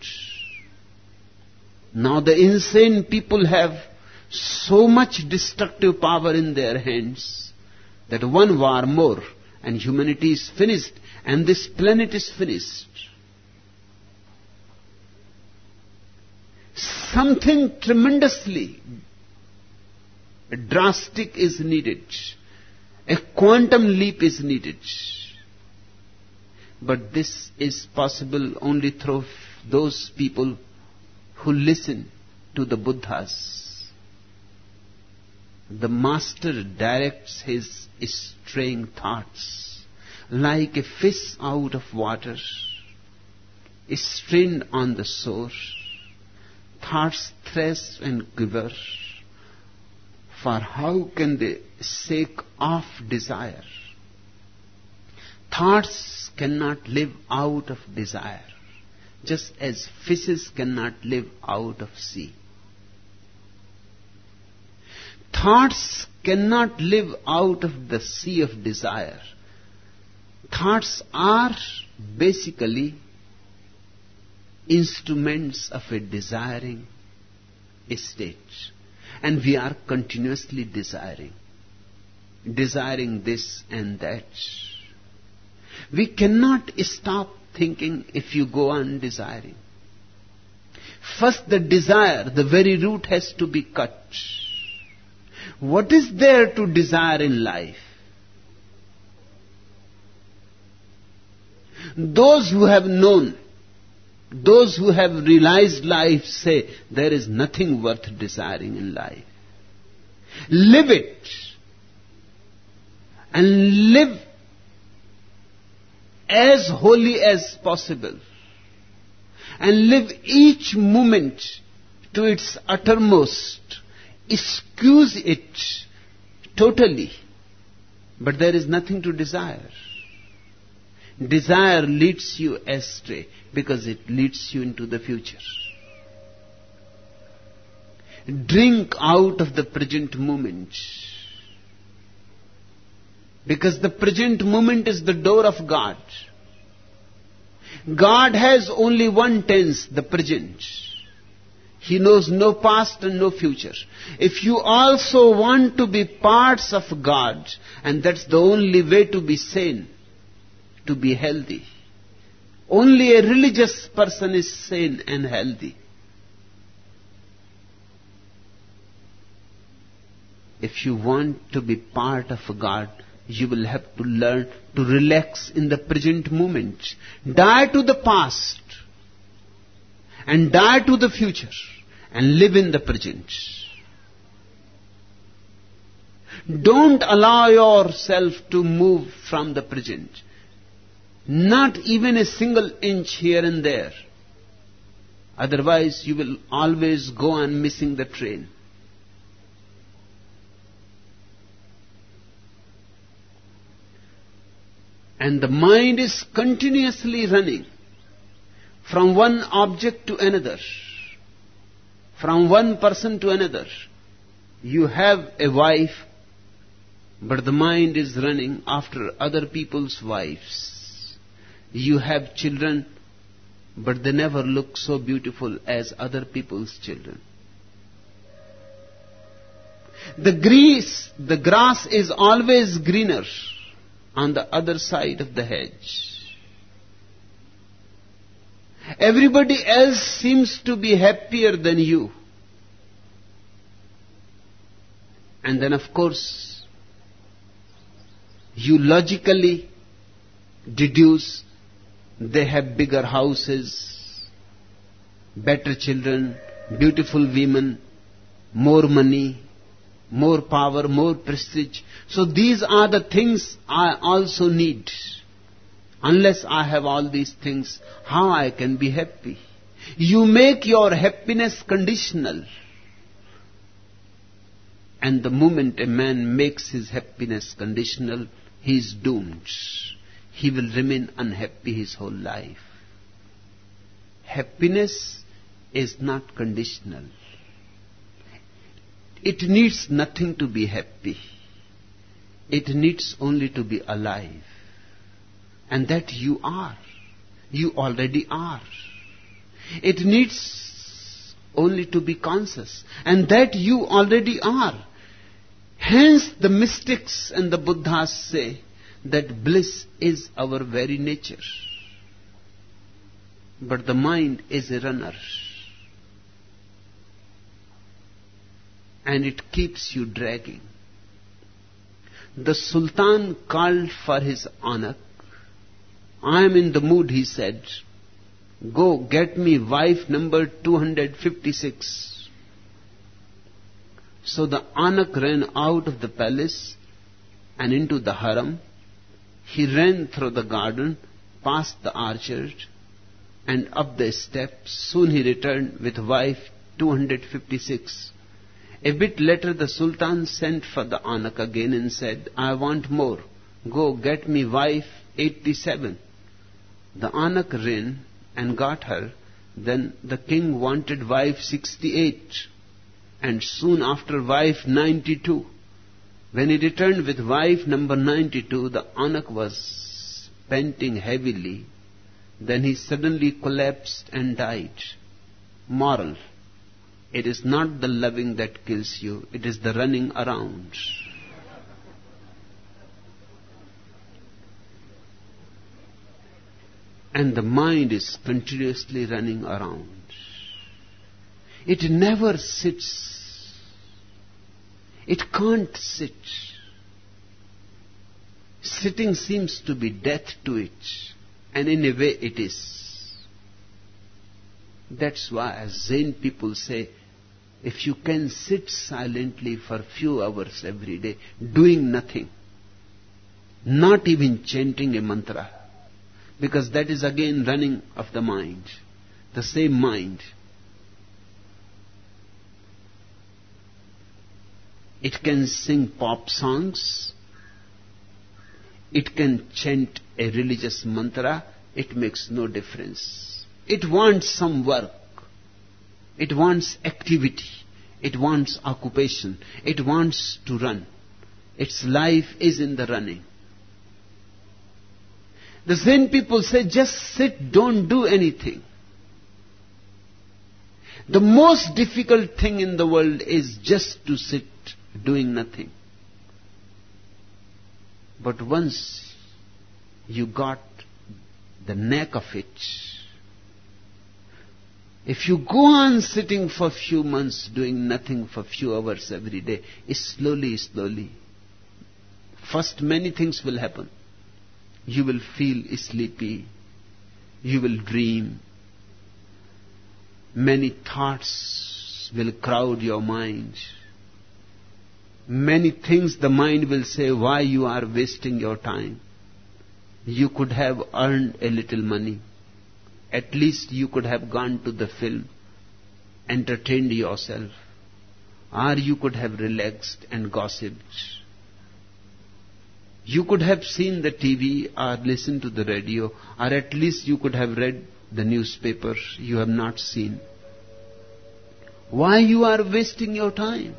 Now the insane people have so much destructive power in their hands that one war more and humanity is finished and this planet is finished. Something tremendously drastic is needed. A quantum leap is needed. But this is possible only through those people who listen to the Buddhas. The master directs his straying thoughts like a fish out of water, strained on the shore. Thoughts thresh and quiver, for how can they shake off desire? Thoughts cannot live out of desire, just as fishes cannot live out of sea. Thoughts cannot live out of the sea of desire. Thoughts are basically instruments of a desiring state. And we are continuously desiring this and that. We cannot stop thinking if you go on desiring. First, the desire, the very root has to be cut. What is there to desire in life? Those who have known, those who have realized life say there is nothing worth desiring in life. Live it. And live as wholly as possible. And live each moment to its uttermost. Excuse it totally. But there is nothing to desire. Desire leads you astray because it leads you into the future. Drink out of the present moment. Because the present moment is the door of God. God has only one tense, the present. He knows no past and no future. If you also want to be parts of God, and that's the only way to be sane, to be healthy. Only a religious person is sane and healthy. If you want to be part of God, you will have to learn to relax in the present moment. Die to the past and die to the future and live in the present. Don't allow yourself to move from the present. Not even a single inch here and there. Otherwise, you will always go on missing the train. And the mind is continuously running from one object to another, from one person to another. You have a wife, but the mind is running after other people's wives. You have children, but they never look so beautiful as other people's children. The grass is always greener on the other side of the hedge. Everybody else seems to be happier than you. And then, of course, you logically deduce they have bigger houses, better children, beautiful women, more money, more power, more prestige. So these are the things I also need. Unless I have all these things, how I can be happy? You make your happiness conditional. And the moment a man makes his happiness conditional, he is doomed. He will remain unhappy his whole life. Happiness is not conditional. It needs nothing to be happy. It needs only to be alive. And that you are. You already are. It needs only to be conscious. And that you already are. Hence the mystics and the Buddhas say that bliss is our very nature. But the mind is a runner. And it keeps you dragging. The Sultan called for his anak. I am in the mood, he said. Go get me wife number 256. So the anak ran out of the palace and into the harem. He ran through the garden, past the orchard, and up the steps. Soon he returned with wife 256. A bit later the Sultan sent for the anak again and said, I want more. Go get me wife 87. The anak ran and got her. Then the king wanted wife 68. And soon after wife 92. When he returned with wife number 92, the anak was panting heavily. Then he suddenly collapsed and died. Moral. It is not the loving that kills you, it is the running around. And the mind is continuously running around. It never sits. It can't sit. Sitting seems to be death to it, and in a way it is. That's why, as Zen people say, if you can sit silently for a few hours every day, doing nothing, not even chanting a mantra, because that is again running of the mind, the same mind. It can sing pop songs, it can chant a religious mantra, it makes no difference. It wants some work. It wants activity. It wants occupation. It wants to run. Its life is in the running. The Zen people say, just sit, don't do anything. The most difficult thing in the world is just to sit, doing nothing. But once you got the knack of it, if you go on sitting for a few months, doing nothing for a few hours every day, slowly, first many things will happen. You will feel sleepy. You will dream. Many thoughts will crowd your mind. Many things the mind will say, why you are wasting your time. You could have earned a little money. At least you could have gone to the film, entertained yourself, or you could have relaxed and gossiped. You could have seen the TV or listened to the radio, or at least you could have read the newspaper. You have not seen. Why you are wasting your time?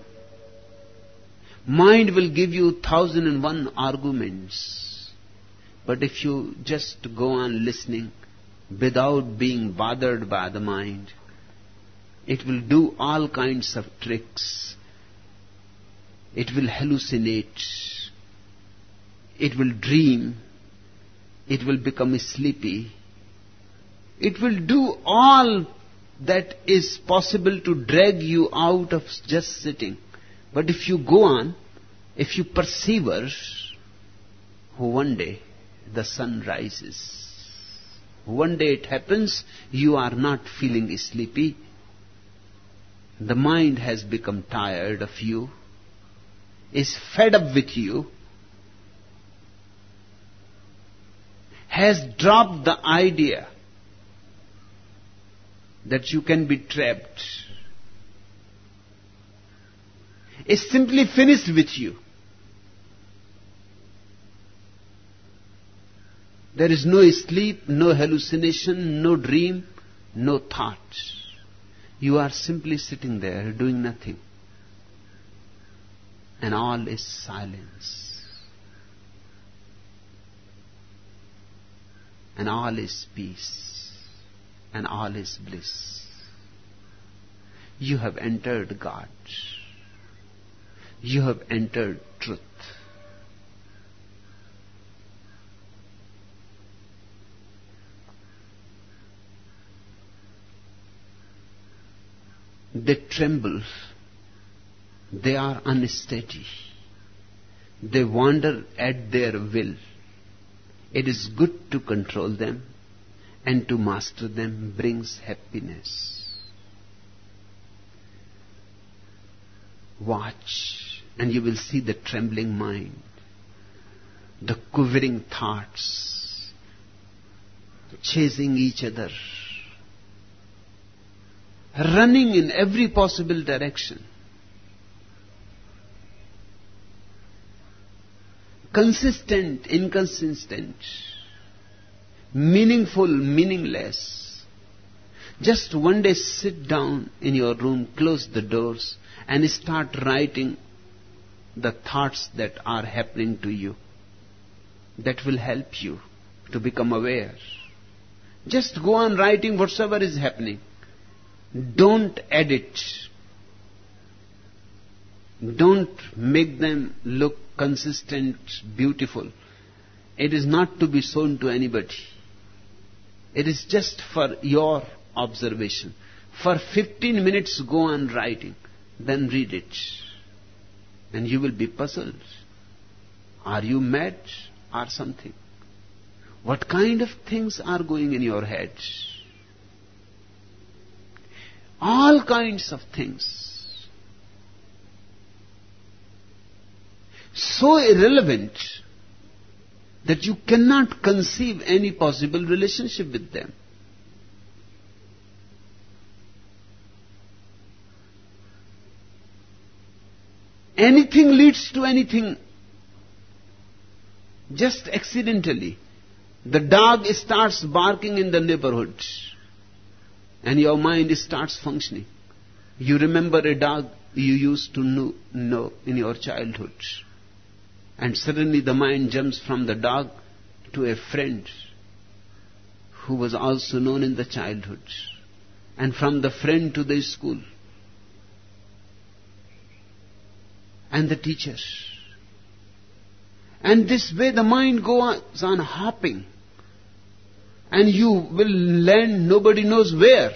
Mind will give you 1,001 arguments. But if you just go on listening without being bothered by the mind, it will do all kinds of tricks. It will hallucinate. It will dream. It will become sleepy. It will do all that is possible to drag you out of just sitting. But if you go on, if you persevere, one day the sun rises. One day it happens, you are not feeling sleepy. The mind has become tired of you, is fed up with you, has dropped the idea that you can be trapped, is simply finished with you. There is no sleep, no hallucination, no dream, no thought. You are simply sitting there doing nothing. And all is silence. And all is peace. And all is bliss. You have entered God. You have entered truth. They tremble. They are unsteady. They wander at their will. It is good to control them, and to master them brings happiness. Watch, and you will see the trembling mind, the quivering thoughts, chasing each other, running in every possible direction. Consistent, inconsistent, meaningful, meaningless. Just one day sit down in your room, close the doors, and start writing the thoughts that are happening to you. That will help you to become aware. Just go on writing whatsoever is happening. Don't edit. Don't make them look consistent, beautiful. It is not to be shown to anybody. It is just for your observation. For 15 minutes go on writing, then read it. And you will be puzzled. Are you mad or something? What kind of things are going in your head? All kinds of things. So irrelevant that you cannot conceive any possible relationship with them. Anything leads to anything just accidentally. The dog starts barking in the neighborhood, and your mind starts functioning. You remember a dog you used to know in your childhood. And suddenly the mind jumps from the dog to a friend who was also known in the childhood. And from the friend to the school. And the teachers. And this way the mind goes on hopping. And you will land nobody knows where.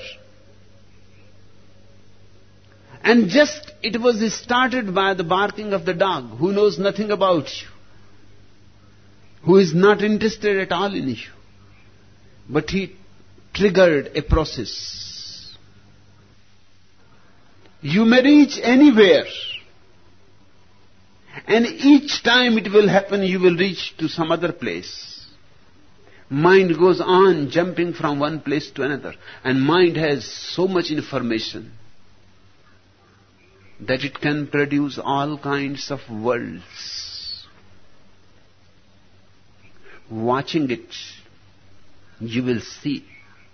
And just it was started by the barking of the dog, who knows nothing about you, who is not interested at all in you. But he triggered a process. You may reach anywhere, and each time it will happen, you will reach to some other place. Mind goes on jumping from one place to another, and mind has so much information that it can produce all kinds of worlds. watching it, you will see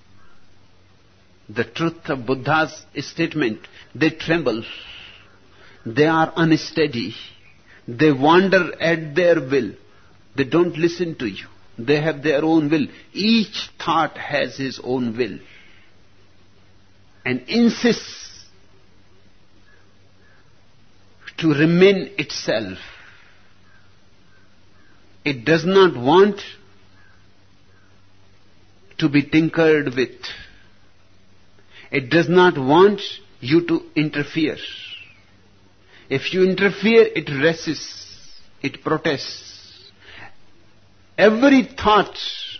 the truth of Buddha's statement. They tremble. They are unsteady. They wander at their will. They don't listen to you. They have their own will. Each thought has his own will and insists to remain itself. It does not want to be tinkered with. It does not want you to interfere. If you interfere, it resists, it protests. Every thought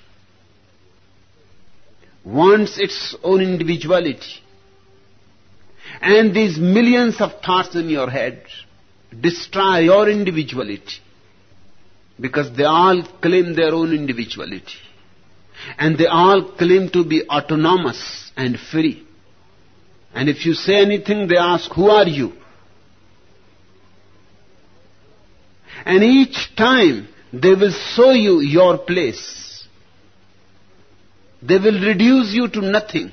wants its own individuality. And these millions of thoughts in your head destroy your individuality, because they all claim their own individuality. And they all claim to be autonomous and free. And if you say anything, they ask, who are you? And each time they will show you your place. They will reduce you to nothing.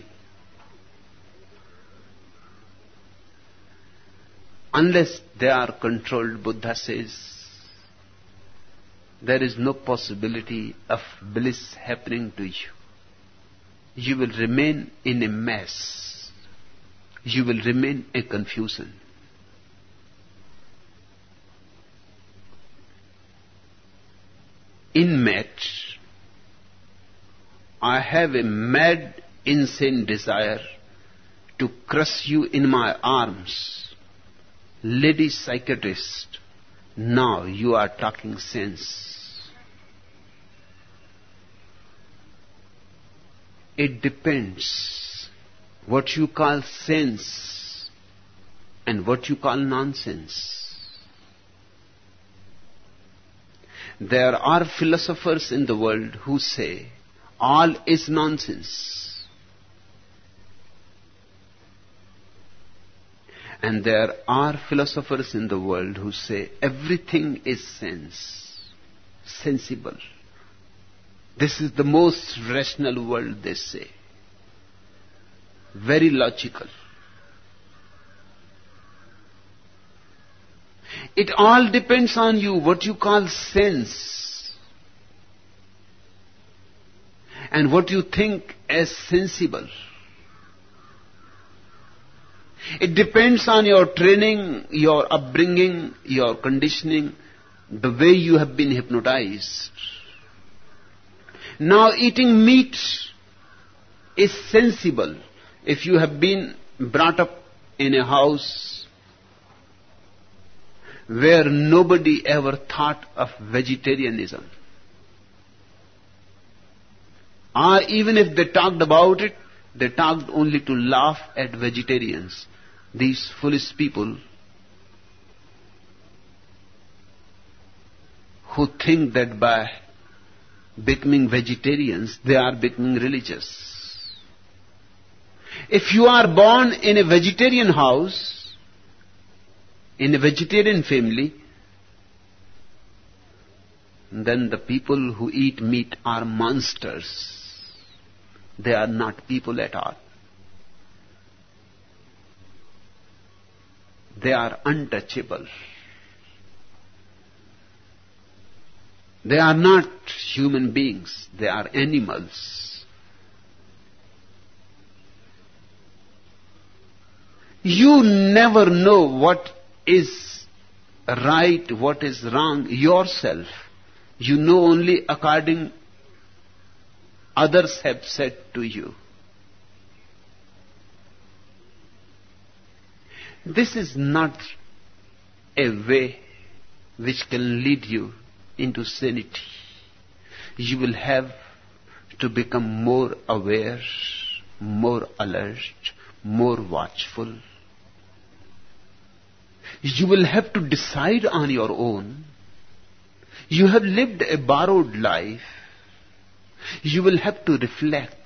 Unless they are controlled, Buddha says, there is no possibility of bliss happening to you. You will remain in a mess. You will remain a confusion. Inmate, I have a mad, insane desire to crush you in my arms. Lady psychiatrist, now you are talking sense. It depends what you call sense and what you call nonsense. There are philosophers in the world who say all is nonsense. And there are philosophers in the world who say everything is sense, sensible. This is the most rational world, they say. Very logical. It all depends on you, what you call sense, and what you think as sensible. It depends on your training, your upbringing, your conditioning, the way you have been hypnotized. Now, eating meat is sensible if you have been brought up in a house where nobody ever thought of vegetarianism. Or even if they talked about it, they talked only to laugh at vegetarians. These foolish people who think that by becoming vegetarians, they are becoming religious. If you are born in a vegetarian house, in a vegetarian family, then the people who eat meat are monsters. They are not people at all. They are untouchable. They are not human beings. They are animals. You never know what is right, what is wrong yourself. You know only according others have said to you. This is not a way which can lead you into sanity. You will have to become more aware, more alert, more watchful. You will have to decide on your own. You have lived a borrowed life. You will have to reflect.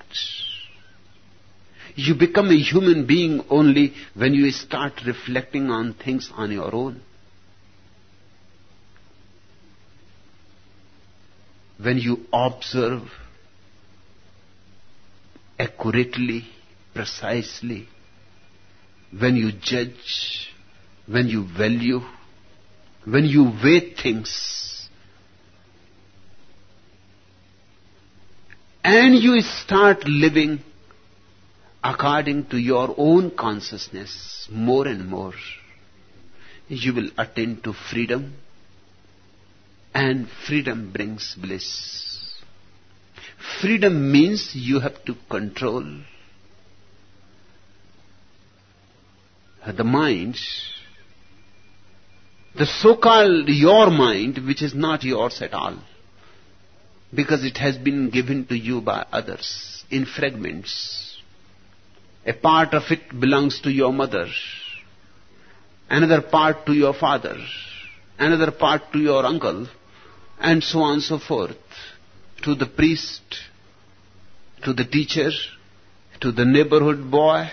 You become a human being only when you start reflecting on things on your own. when you observe accurately, precisely, when you judge, when you value, when you weigh things, and you start living according to your own consciousness more and more, you will attain to freedom, and freedom brings bliss. Freedom means you have to control the mind, the so-called your mind, which is not yours at all, because it has been given to you by others in fragments. A part of it belongs to your mother, another part to your father, another part to your uncle, and so on and so forth, to the priest, to the teacher, to the neighborhood boy.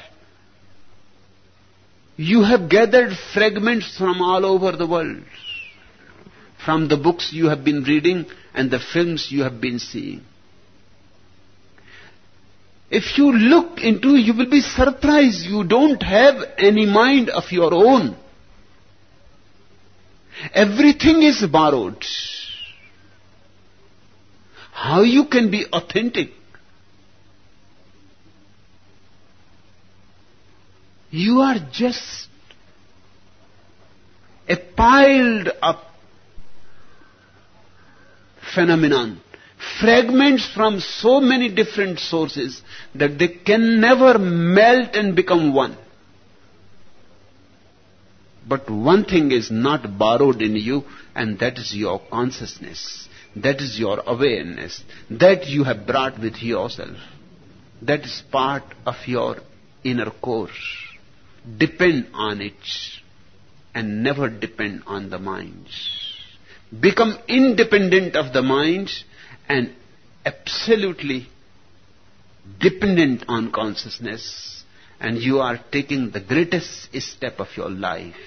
You have gathered fragments from all over the world, from the books you have been reading and the films you have been seeing. If you look into, you will be surprised. You don't have any mind of your own. Everything is borrowed. How you can be authentic? You are just a piled up phenomenon, fragments from so many different sources that they can never melt and become one. But one thing is not borrowed in you, and that is your consciousness. That is your awareness. That you have brought with yourself. That is part of your inner core. Depend on it and never depend on the mind. Become independent of the mind and absolutely dependent on consciousness, and you are taking the greatest step of your life.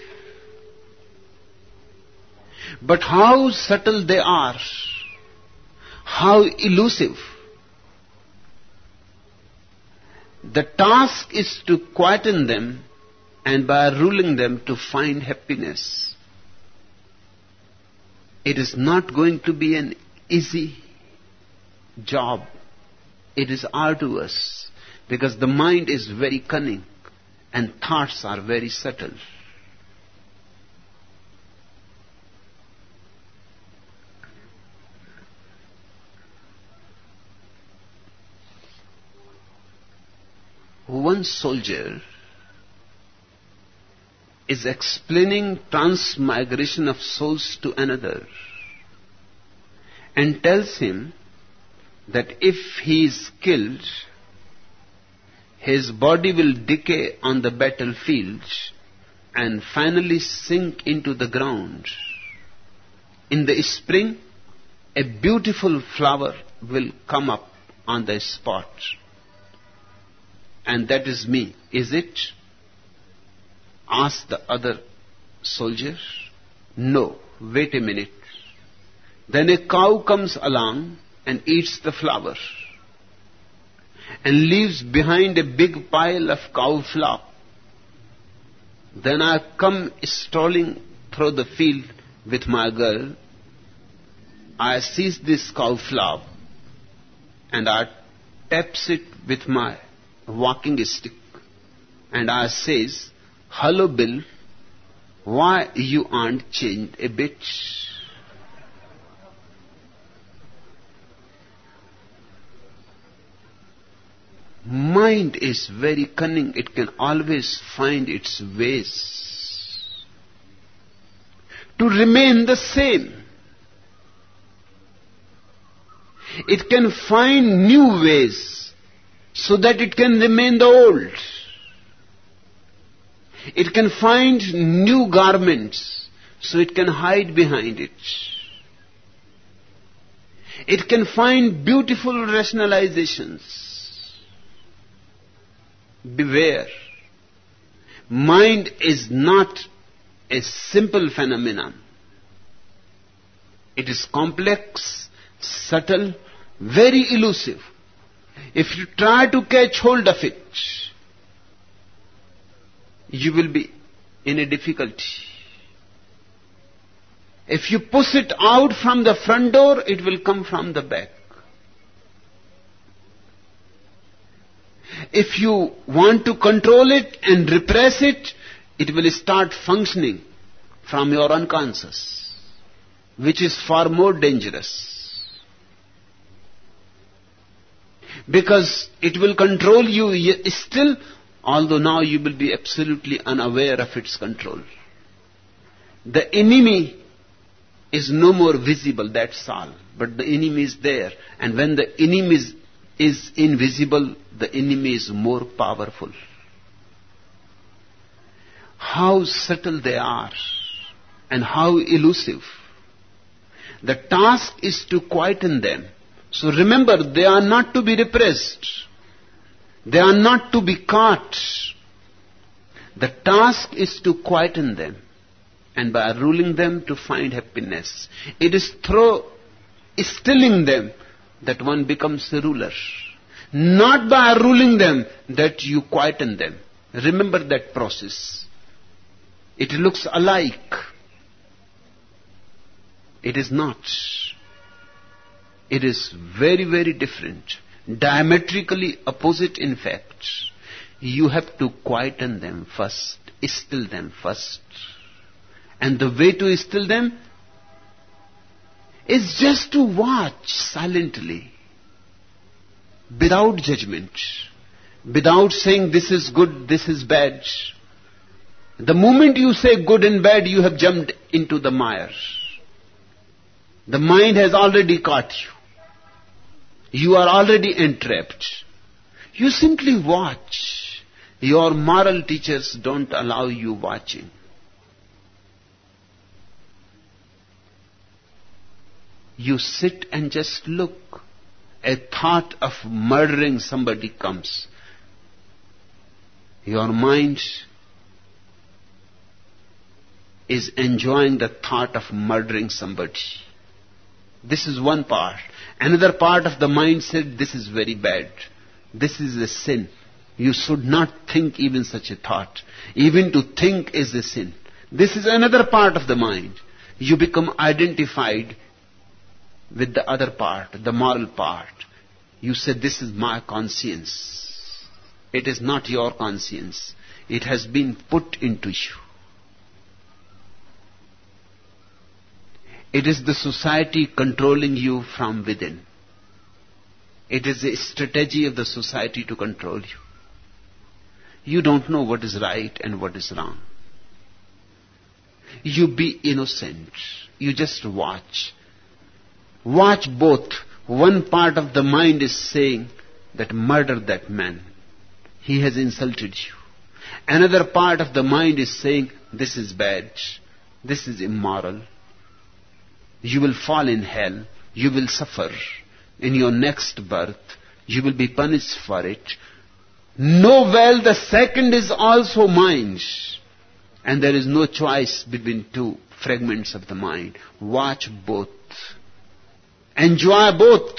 But how subtle they are, how elusive. The task is to quieten them, and by ruling them to find happiness. It is not going to be an easy job. It is arduous, because the mind is very cunning and thoughts are very subtle. One soldier is explaining transmigration of souls to another and tells him that if he is killed, his body will decay on the battlefield and finally sink into the ground. In the spring, a beautiful flower will come up on the spot. And that is me, is it? Asked the other soldier. No, wait a minute. Then a cow comes along and eats the flower and leaves behind a big pile of cow flop. Then I come strolling through the field with my girl. I seize this cow flop and I taps it with my walking stick, and I says, "Hello, Bill, why you aren't changed a bit?" Mind is very cunning. It can always find its ways to remain the same. It can find new ways so that it can remain the old. It can find new garments so it can hide behind it. It can find beautiful rationalizations. Beware. Mind is not a simple phenomenon. It is complex subtle, very elusive. If you try to catch hold of it, you will be in a difficulty. If you push it out from the front door, it will come from the back. If you want to control it and repress it, it will start functioning from your unconscious, which is far more dangerous. Because it will control you still, although now you will be absolutely unaware of its control. The enemy is no more visible, that's all. But the enemy is there. And when the enemy is invisible, the enemy is more powerful. How subtle they are and how elusive. The task is to quieten them. So remember, they are not to be repressed. They are not to be caught. The task is to quieten them, and by ruling them to find happiness. It is through stilling them that one becomes a ruler. Not by ruling them that you quieten them. Remember that process. It looks alike. It is not. It is very, very different. Diametrically opposite, in fact. You have to quieten them first, still them first. And the way to still them is just to watch silently, without judgment, without saying this is good, this is bad. The moment you say good and bad, you have jumped into the mire. The mind has already caught you. You are already entrapped. You simply watch. Your moral teachers don't allow you watching. You sit and just look. A thought of murdering somebody comes. Your mind is enjoying the thought of murdering somebody. This is one part. Another part of the mind said, this is very bad. This is a sin. You should not think even such a thought. Even to think is a sin. This is another part of the mind. You become identified with the other part, the moral part. You say, this is my conscience. It is not your conscience. It has been put into you. It is the society controlling you from within. It is a strategy of the society to control you. You don't know what is right and what is wrong. You be innocent. You just watch. Watch both. One part of the mind is saying that murder that man. He has insulted you. Another part of the mind is saying this is bad. This is immoral. You will fall in hell. You will suffer in your next birth. You will be punished for it. Know well the second is also mind. And there is no choice between two fragments of the mind. Watch both. Enjoy both.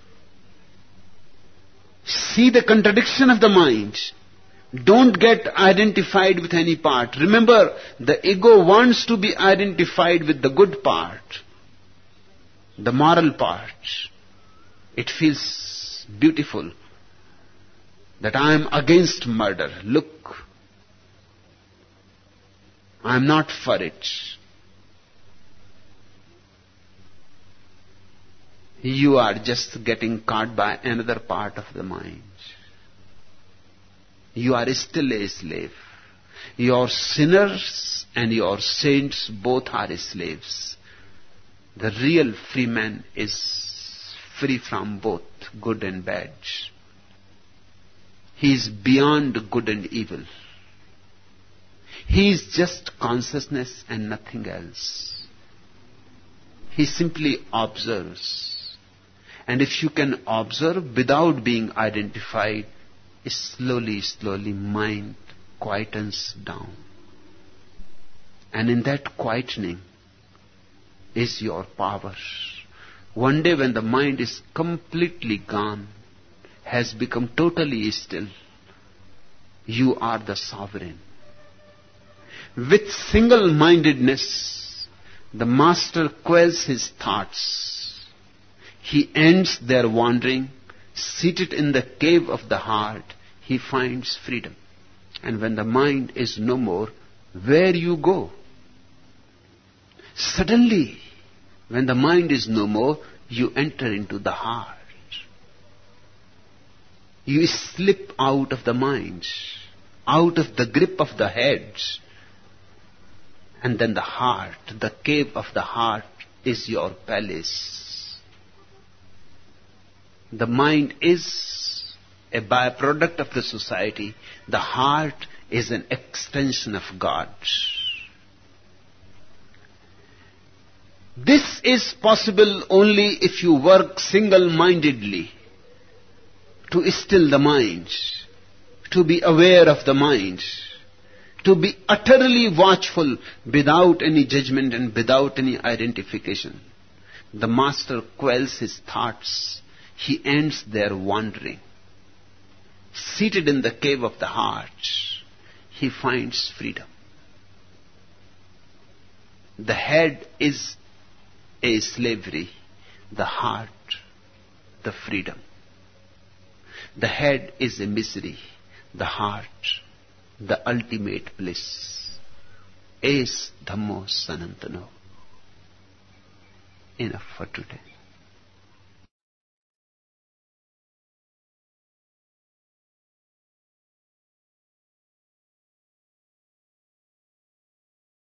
See the contradiction of the mind. Don't get identified with any part. Remember, the ego wants to be identified with the good part, the moral part. It feels beautiful that I am against murder. Look, I am not for it. You are just getting caught by another part of the mind. You are still a slave. Your sinners and your saints both are slaves. The real free man is free from both good and bad. He is beyond good and evil. He is just consciousness and nothing else. He simply observes. And if you can observe without being identified, slowly, slowly mind quietens down. And in that quietening is your power. One day when the mind is completely gone, has become totally still, you are the sovereign. With single-mindedness, the master quells his thoughts. He ends their wandering. Seated in the cave of the heart, he finds freedom. And when the mind is no more, where you go? Suddenly, when the mind is no more, you enter into the heart. You slip out of the mind, out of the grip of the head. And then the heart, the cave of the heart, is your palace. The mind is a byproduct of the society. The heart is an extension of God. This is possible only if you work single-mindedly to still the mind, to be aware of the mind, to be utterly watchful without any judgment and without any identification. The master quells his thoughts. He ends their wandering. Seated in the cave of the heart, he finds freedom. The head is a slavery, the heart, the freedom. The head is a misery, the heart, the ultimate bliss. Es Dhammo Sanantano. Enough for today.